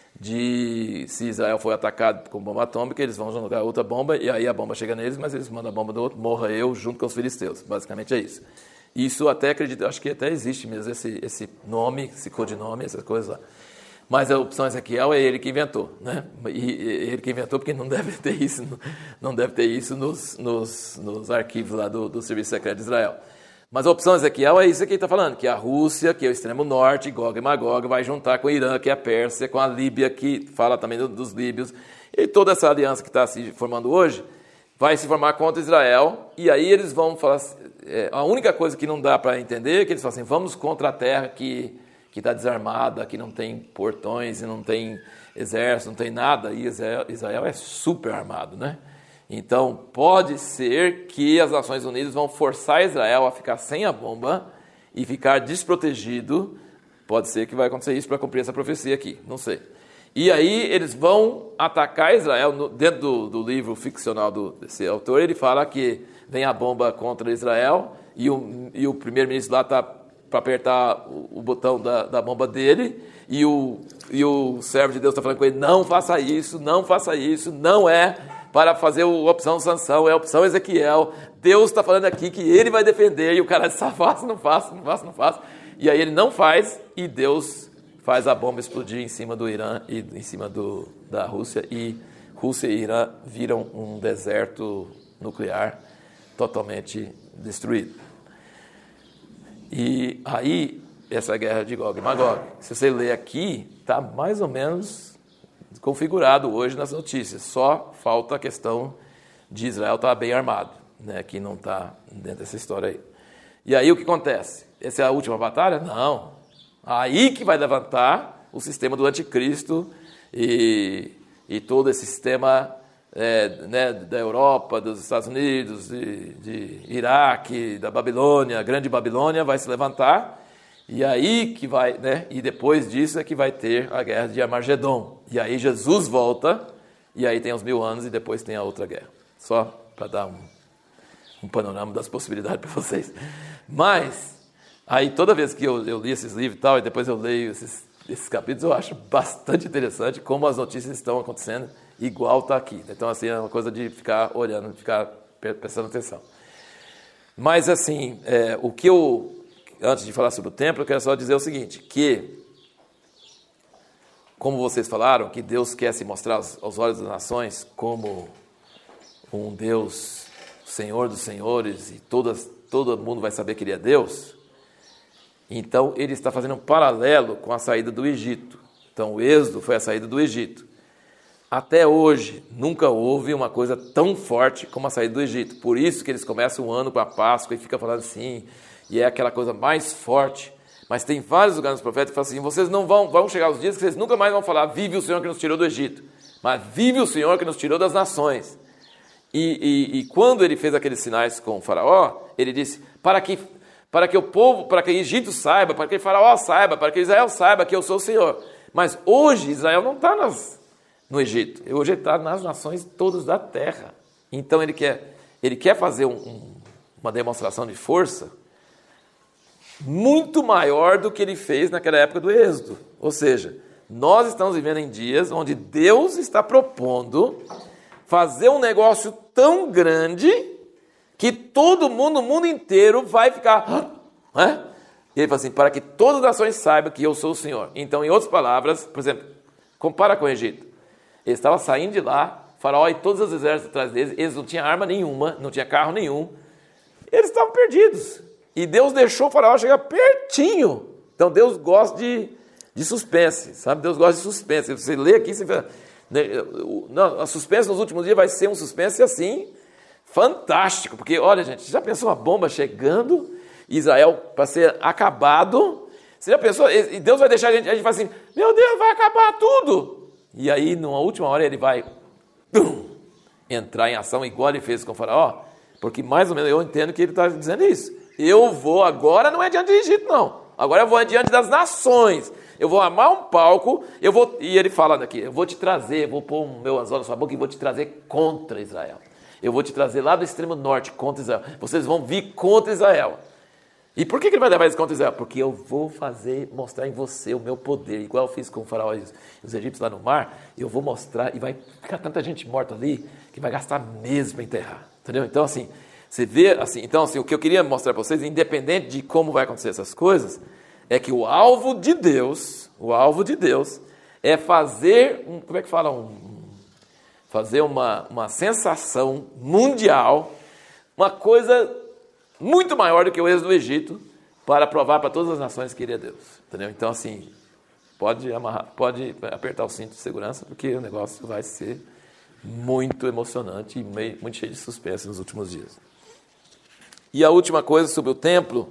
[SPEAKER 1] se Israel for atacado com bomba atômica, eles vão jogar outra bomba, e aí a bomba chega neles, mas eles mandam a bomba do outro, morra eu junto com os filisteus. Basicamente é isso. Isso até acredito, acho que até existe mesmo esse nome, esse codinome, essas coisas lá. Mas a Opção Ezequiel é ele que inventou, né? E ele que inventou porque não deve ter isso nos arquivos lá do Serviço Secreto de Israel. Mas a Opção Ezequiel é isso que ele está falando, que a Rússia, que é o extremo norte, Gog e Magog, vai juntar com o Irã, que é a Pérsia, com a Líbia, que fala também dos líbios, e toda essa aliança que está se formando hoje vai se formar contra Israel, e aí eles vão falar, a única coisa que não dá para entender é que eles falam assim, vamos contra a terra que está desarmada, que não tem portões, e não tem exército, não tem nada, e Israel é super armado, né? Então, pode ser que as Nações Unidas vão forçar Israel a ficar sem a bomba e ficar desprotegido. Pode ser que vai acontecer isso para cumprir essa profecia aqui, não sei. E aí eles vão atacar Israel. Dentro do livro ficcional desse autor, ele fala que vem a bomba contra Israel e o primeiro-ministro lá está para apertar o botão da bomba dele e o servo de Deus está falando com ele, não faça isso, não é para fazer a Opção Sansão, é a Opção Ezequiel, Deus está falando aqui que ele vai defender, e o cara diz, não faça, e aí ele não faz, e Deus faz a bomba explodir em cima do Irã e em cima da Rússia, e Rússia e Irã viram um deserto nuclear totalmente destruído. E aí, essa guerra de Gog e Magog, se você ler aqui, está mais ou menos configurado hoje nas notícias. Só falta a questão de Israel estar bem armado, né, que não está dentro dessa história aí. E aí o que acontece? Essa é a última batalha? Não. Aí que vai levantar o sistema do anticristo e todo esse sistema da Europa, dos Estados Unidos, de Iraque, da Babilônia, a grande Babilônia vai se levantar. E aí que vai, né? E depois disso é que vai ter a guerra de Armagedon. E aí Jesus volta, e aí tem os 1000 anos, e depois tem a outra guerra. Só para dar um panorama das possibilidades para vocês. Mas, aí toda vez que eu li esses livros e tal, e depois eu leio desses capítulos eu acho bastante interessante como as notícias estão acontecendo igual está aqui. Então, assim, é uma coisa de ficar olhando, de ficar prestando atenção. Mas, assim, o que antes de falar sobre o templo, eu quero só dizer o seguinte, que, como vocês falaram, que Deus quer se mostrar aos olhos das nações como um Deus, Senhor dos senhores, e todo mundo vai saber que Ele é Deus, então Ele está fazendo um paralelo com a saída do Egito. Então, o Êxodo foi a saída do Egito. Até hoje, nunca houve uma coisa tão forte como a saída do Egito. Por isso que eles começam o ano com a Páscoa e ficam falando assim, e é aquela coisa mais forte. Mas tem vários lugares nos profetas que falam assim, vocês não vão chegar os dias que vocês nunca mais vão falar, vive o Senhor que nos tirou do Egito, mas vive o Senhor que nos tirou das nações. E quando ele fez aqueles sinais com o faraó, ele disse, para que o povo, para que o Egito saiba, para que o faraó saiba, para que Israel saiba que eu sou o Senhor. Mas hoje Israel não está no Egito, hoje ele está nas nações todas da terra. Então ele quer fazer uma demonstração de força muito maior do que ele fez naquela época do Êxodo. Ou seja, nós estamos vivendo em dias onde Deus está propondo fazer um negócio tão grande que todo mundo, o mundo inteiro vai ficar... E ele fala assim, para que todas as nações saibam que eu sou o Senhor. Então, em outras palavras, por exemplo, compara com o Egito. Ele estava saindo de lá, faraó e todos os exércitos atrás deles, eles não tinham arma nenhuma, não tinha carro nenhum, eles estavam perdidos. E Deus deixou o faraó chegar pertinho. Então Deus gosta de suspense, sabe? Deus gosta de suspense. Você lê aqui, você vê... Não, a suspense nos últimos dias vai ser um suspense assim, fantástico. Porque, olha, gente, já pensou uma bomba chegando, Israel para ser acabado? Você já pensou? E Deus vai deixar a gente fala assim, meu Deus, vai acabar tudo. E aí, numa última hora, ele vai entrar em ação igual ele fez com o faraó. Porque, mais ou menos, eu entendo que ele está dizendo isso. Eu vou agora, não é diante do Egito, não. Agora eu vou diante das nações. Eu vou armar um palco, e ele fala daqui, eu vou te trazer, vou pôr o meu anzol na sua boca e vou te trazer contra Israel. Eu vou te trazer lá do extremo norte contra Israel. Vocês vão vir contra Israel. E por que ele vai levar eles contra Israel? Porque eu vou mostrar em você o meu poder, igual eu fiz com o faraó e os egípcios lá no mar, eu vou mostrar, e vai ficar tanta gente morta ali, que vai gastar mesmo para enterrar. Entendeu? Então, assim, você vê, assim, então, assim, o que eu queria mostrar para vocês, independente de como vai acontecer essas coisas, é que o alvo de Deus é fazer, como é que fala? Fazer uma sensação mundial, uma coisa muito maior do que o êxodo do Egito, para provar para todas as nações que ele é Deus. Entendeu? Então, assim, pode apertar o cinto de segurança, porque o negócio vai ser muito emocionante e muito cheio de suspense nos últimos dias. E a última coisa sobre o templo,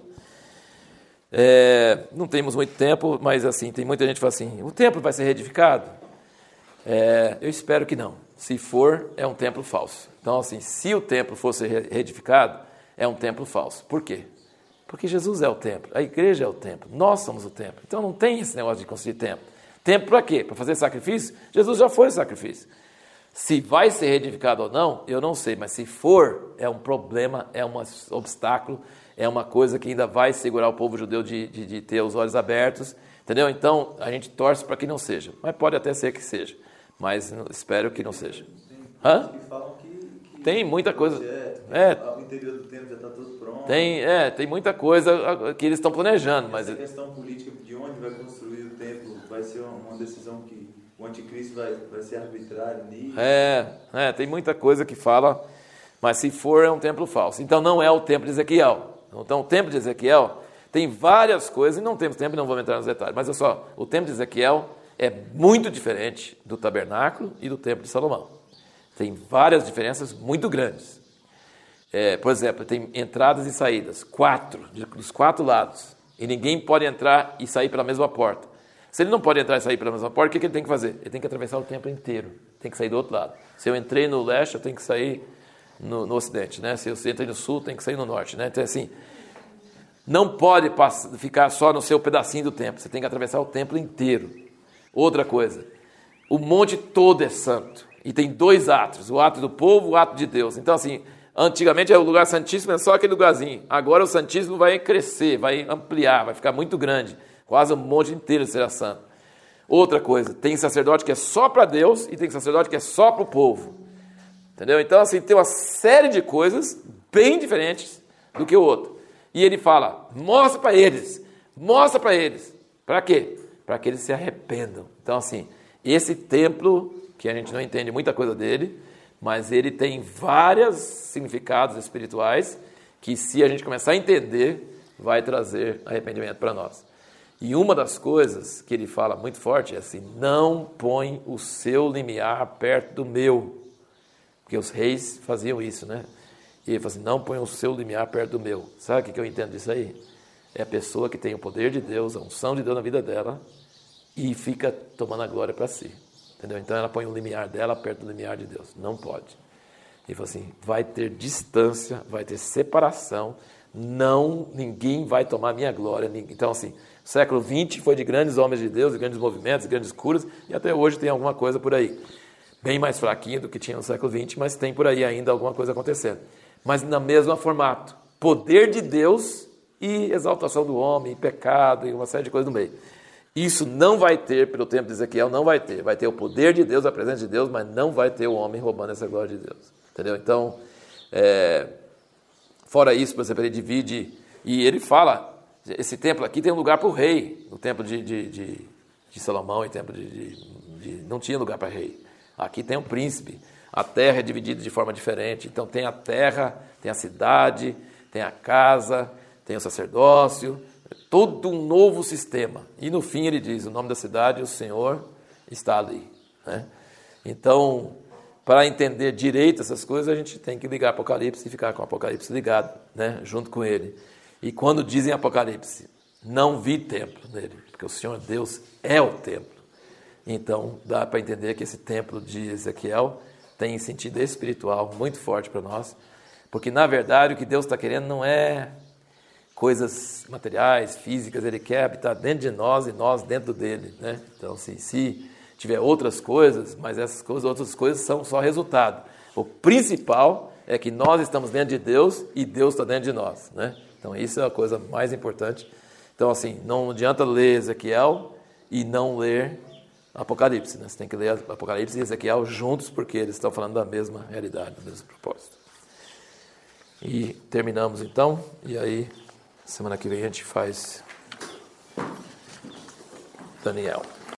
[SPEAKER 1] não temos muito tempo, mas assim, tem muita gente que fala assim, o templo vai ser reedificado? Eu espero que não. Se for, é um templo falso. Então, assim, se o templo fosse reedificado, é um templo falso. Por quê? Porque Jesus é o templo, a igreja é o templo, nós somos o templo. Então não tem esse negócio de construir templo. Templo para quê? Para fazer sacrifício? Jesus já foi o sacrifício. Se vai ser reedificado ou não, eu não sei, mas se for, é um problema, é um obstáculo, é uma coisa que ainda vai segurar o povo judeu de ter os olhos abertos, entendeu? Então, a gente torce para que não seja, mas pode até ser que seja, mas espero que não seja. Hã? Tem muita coisa.
[SPEAKER 2] O interior do templo já está tudo pronto.
[SPEAKER 1] Tem muita coisa que eles estão planejando. Mas
[SPEAKER 2] essa questão política de onde vai construir o templo vai ser uma decisão que o anticristo vai ser arbitrário nisso.
[SPEAKER 1] Tem muita coisa que fala, mas se for é um templo falso. Então não é o templo de Ezequiel. Então o templo de Ezequiel tem várias coisas, e não temos tempo e não vamos entrar nos detalhes, mas olha só, o templo de Ezequiel é muito diferente do tabernáculo e do templo de Salomão. Tem várias diferenças muito grandes. Por exemplo, tem entradas e saídas, 4, dos 4 lados. E ninguém pode entrar e sair pela mesma porta. Se ele não pode entrar e sair pela mesma porta, o que ele tem que fazer? Ele tem que atravessar o templo inteiro. Tem que sair do outro lado. Se eu entrei no leste, eu tenho que sair no ocidente. Né? Se eu entrei no sul, tem que sair no norte. Né? Então, assim, não pode ficar só no seu pedacinho do templo. Você tem que atravessar o templo inteiro. Outra coisa, o monte todo é santo. E tem 2 átrios, o átrio do povo e o átrio de Deus. Então, assim, antigamente o lugar santíssimo é só aquele lugarzinho. Agora o santíssimo vai crescer, vai ampliar, vai ficar muito grande. Quase o monte inteiro será santo. Outra coisa, tem sacerdote que é só para Deus e tem sacerdote que é só para o povo. Entendeu? Então, assim, tem uma série de coisas bem diferentes do que o outro. E ele fala, mostra para eles. Para quê? Para que eles se arrependam. Então, assim, esse templo, que a gente não entende muita coisa dele, mas ele tem vários significados espirituais que, se a gente começar a entender, vai trazer arrependimento para nós. E uma das coisas que ele fala muito forte é assim, não põe o seu limiar perto do meu. Porque os reis faziam isso, né? E ele fala assim, não põe o seu limiar perto do meu. Sabe o que eu entendo disso aí? É a pessoa que tem o poder de Deus, a unção de Deus na vida dela e fica tomando a glória para si. Entendeu? Então ela põe o limiar dela perto do limiar de Deus. Não pode. Ele falou assim, vai ter distância, vai ter separação, ninguém vai tomar minha glória. Então, assim, o século XX foi de grandes homens de Deus, de grandes movimentos, de grandes curas, e até hoje tem alguma coisa por aí. Bem mais fraquinho do que tinha no século XX, mas tem por aí ainda alguma coisa acontecendo. Mas no mesmo formato. Poder de Deus e exaltação do homem, e pecado, e uma série de coisas no meio. Isso não vai ter, pelo tempo de Ezequiel, não vai ter. Vai ter o poder de Deus, a presença de Deus, mas não vai ter o homem roubando essa glória de Deus. Entendeu? Então, fora isso, por exemplo, ele divide, e ele fala, esse templo aqui tem um lugar para o rei, no templo de Salomão e templo não tinha lugar para rei. Aqui tem um príncipe, a terra é dividida de forma diferente, então tem a terra, tem a cidade, tem a casa, tem o sacerdócio, todo um novo sistema. E no fim ele diz, o nome da cidade, o Senhor está ali. Né? Então, para entender direito essas coisas, a gente tem que ligar Apocalipse e ficar com o Apocalipse ligado, né? Junto com ele. E quando dizem Apocalipse, não vi templo nele, porque o Senhor Deus é o templo. Então, dá para entender que esse templo de Ezequiel tem sentido espiritual muito forte para nós, porque, na verdade, o que Deus está querendo não é coisas materiais, físicas, Ele quer habitar dentro de nós e nós dentro dele. Né? Então, assim, se tiver outras coisas, mas essas coisas, outras coisas são só resultado. O principal é que nós estamos dentro de Deus e Deus está dentro de nós. Né? Então, isso é a coisa mais importante. Então, assim, não adianta ler Ezequiel e não ler Apocalipse, né? Você tem que ler Apocalipse e Ezequiel juntos, porque eles estão falando da mesma realidade, do mesmo propósito. E terminamos então, e aí semana que vem a gente faz Daniel.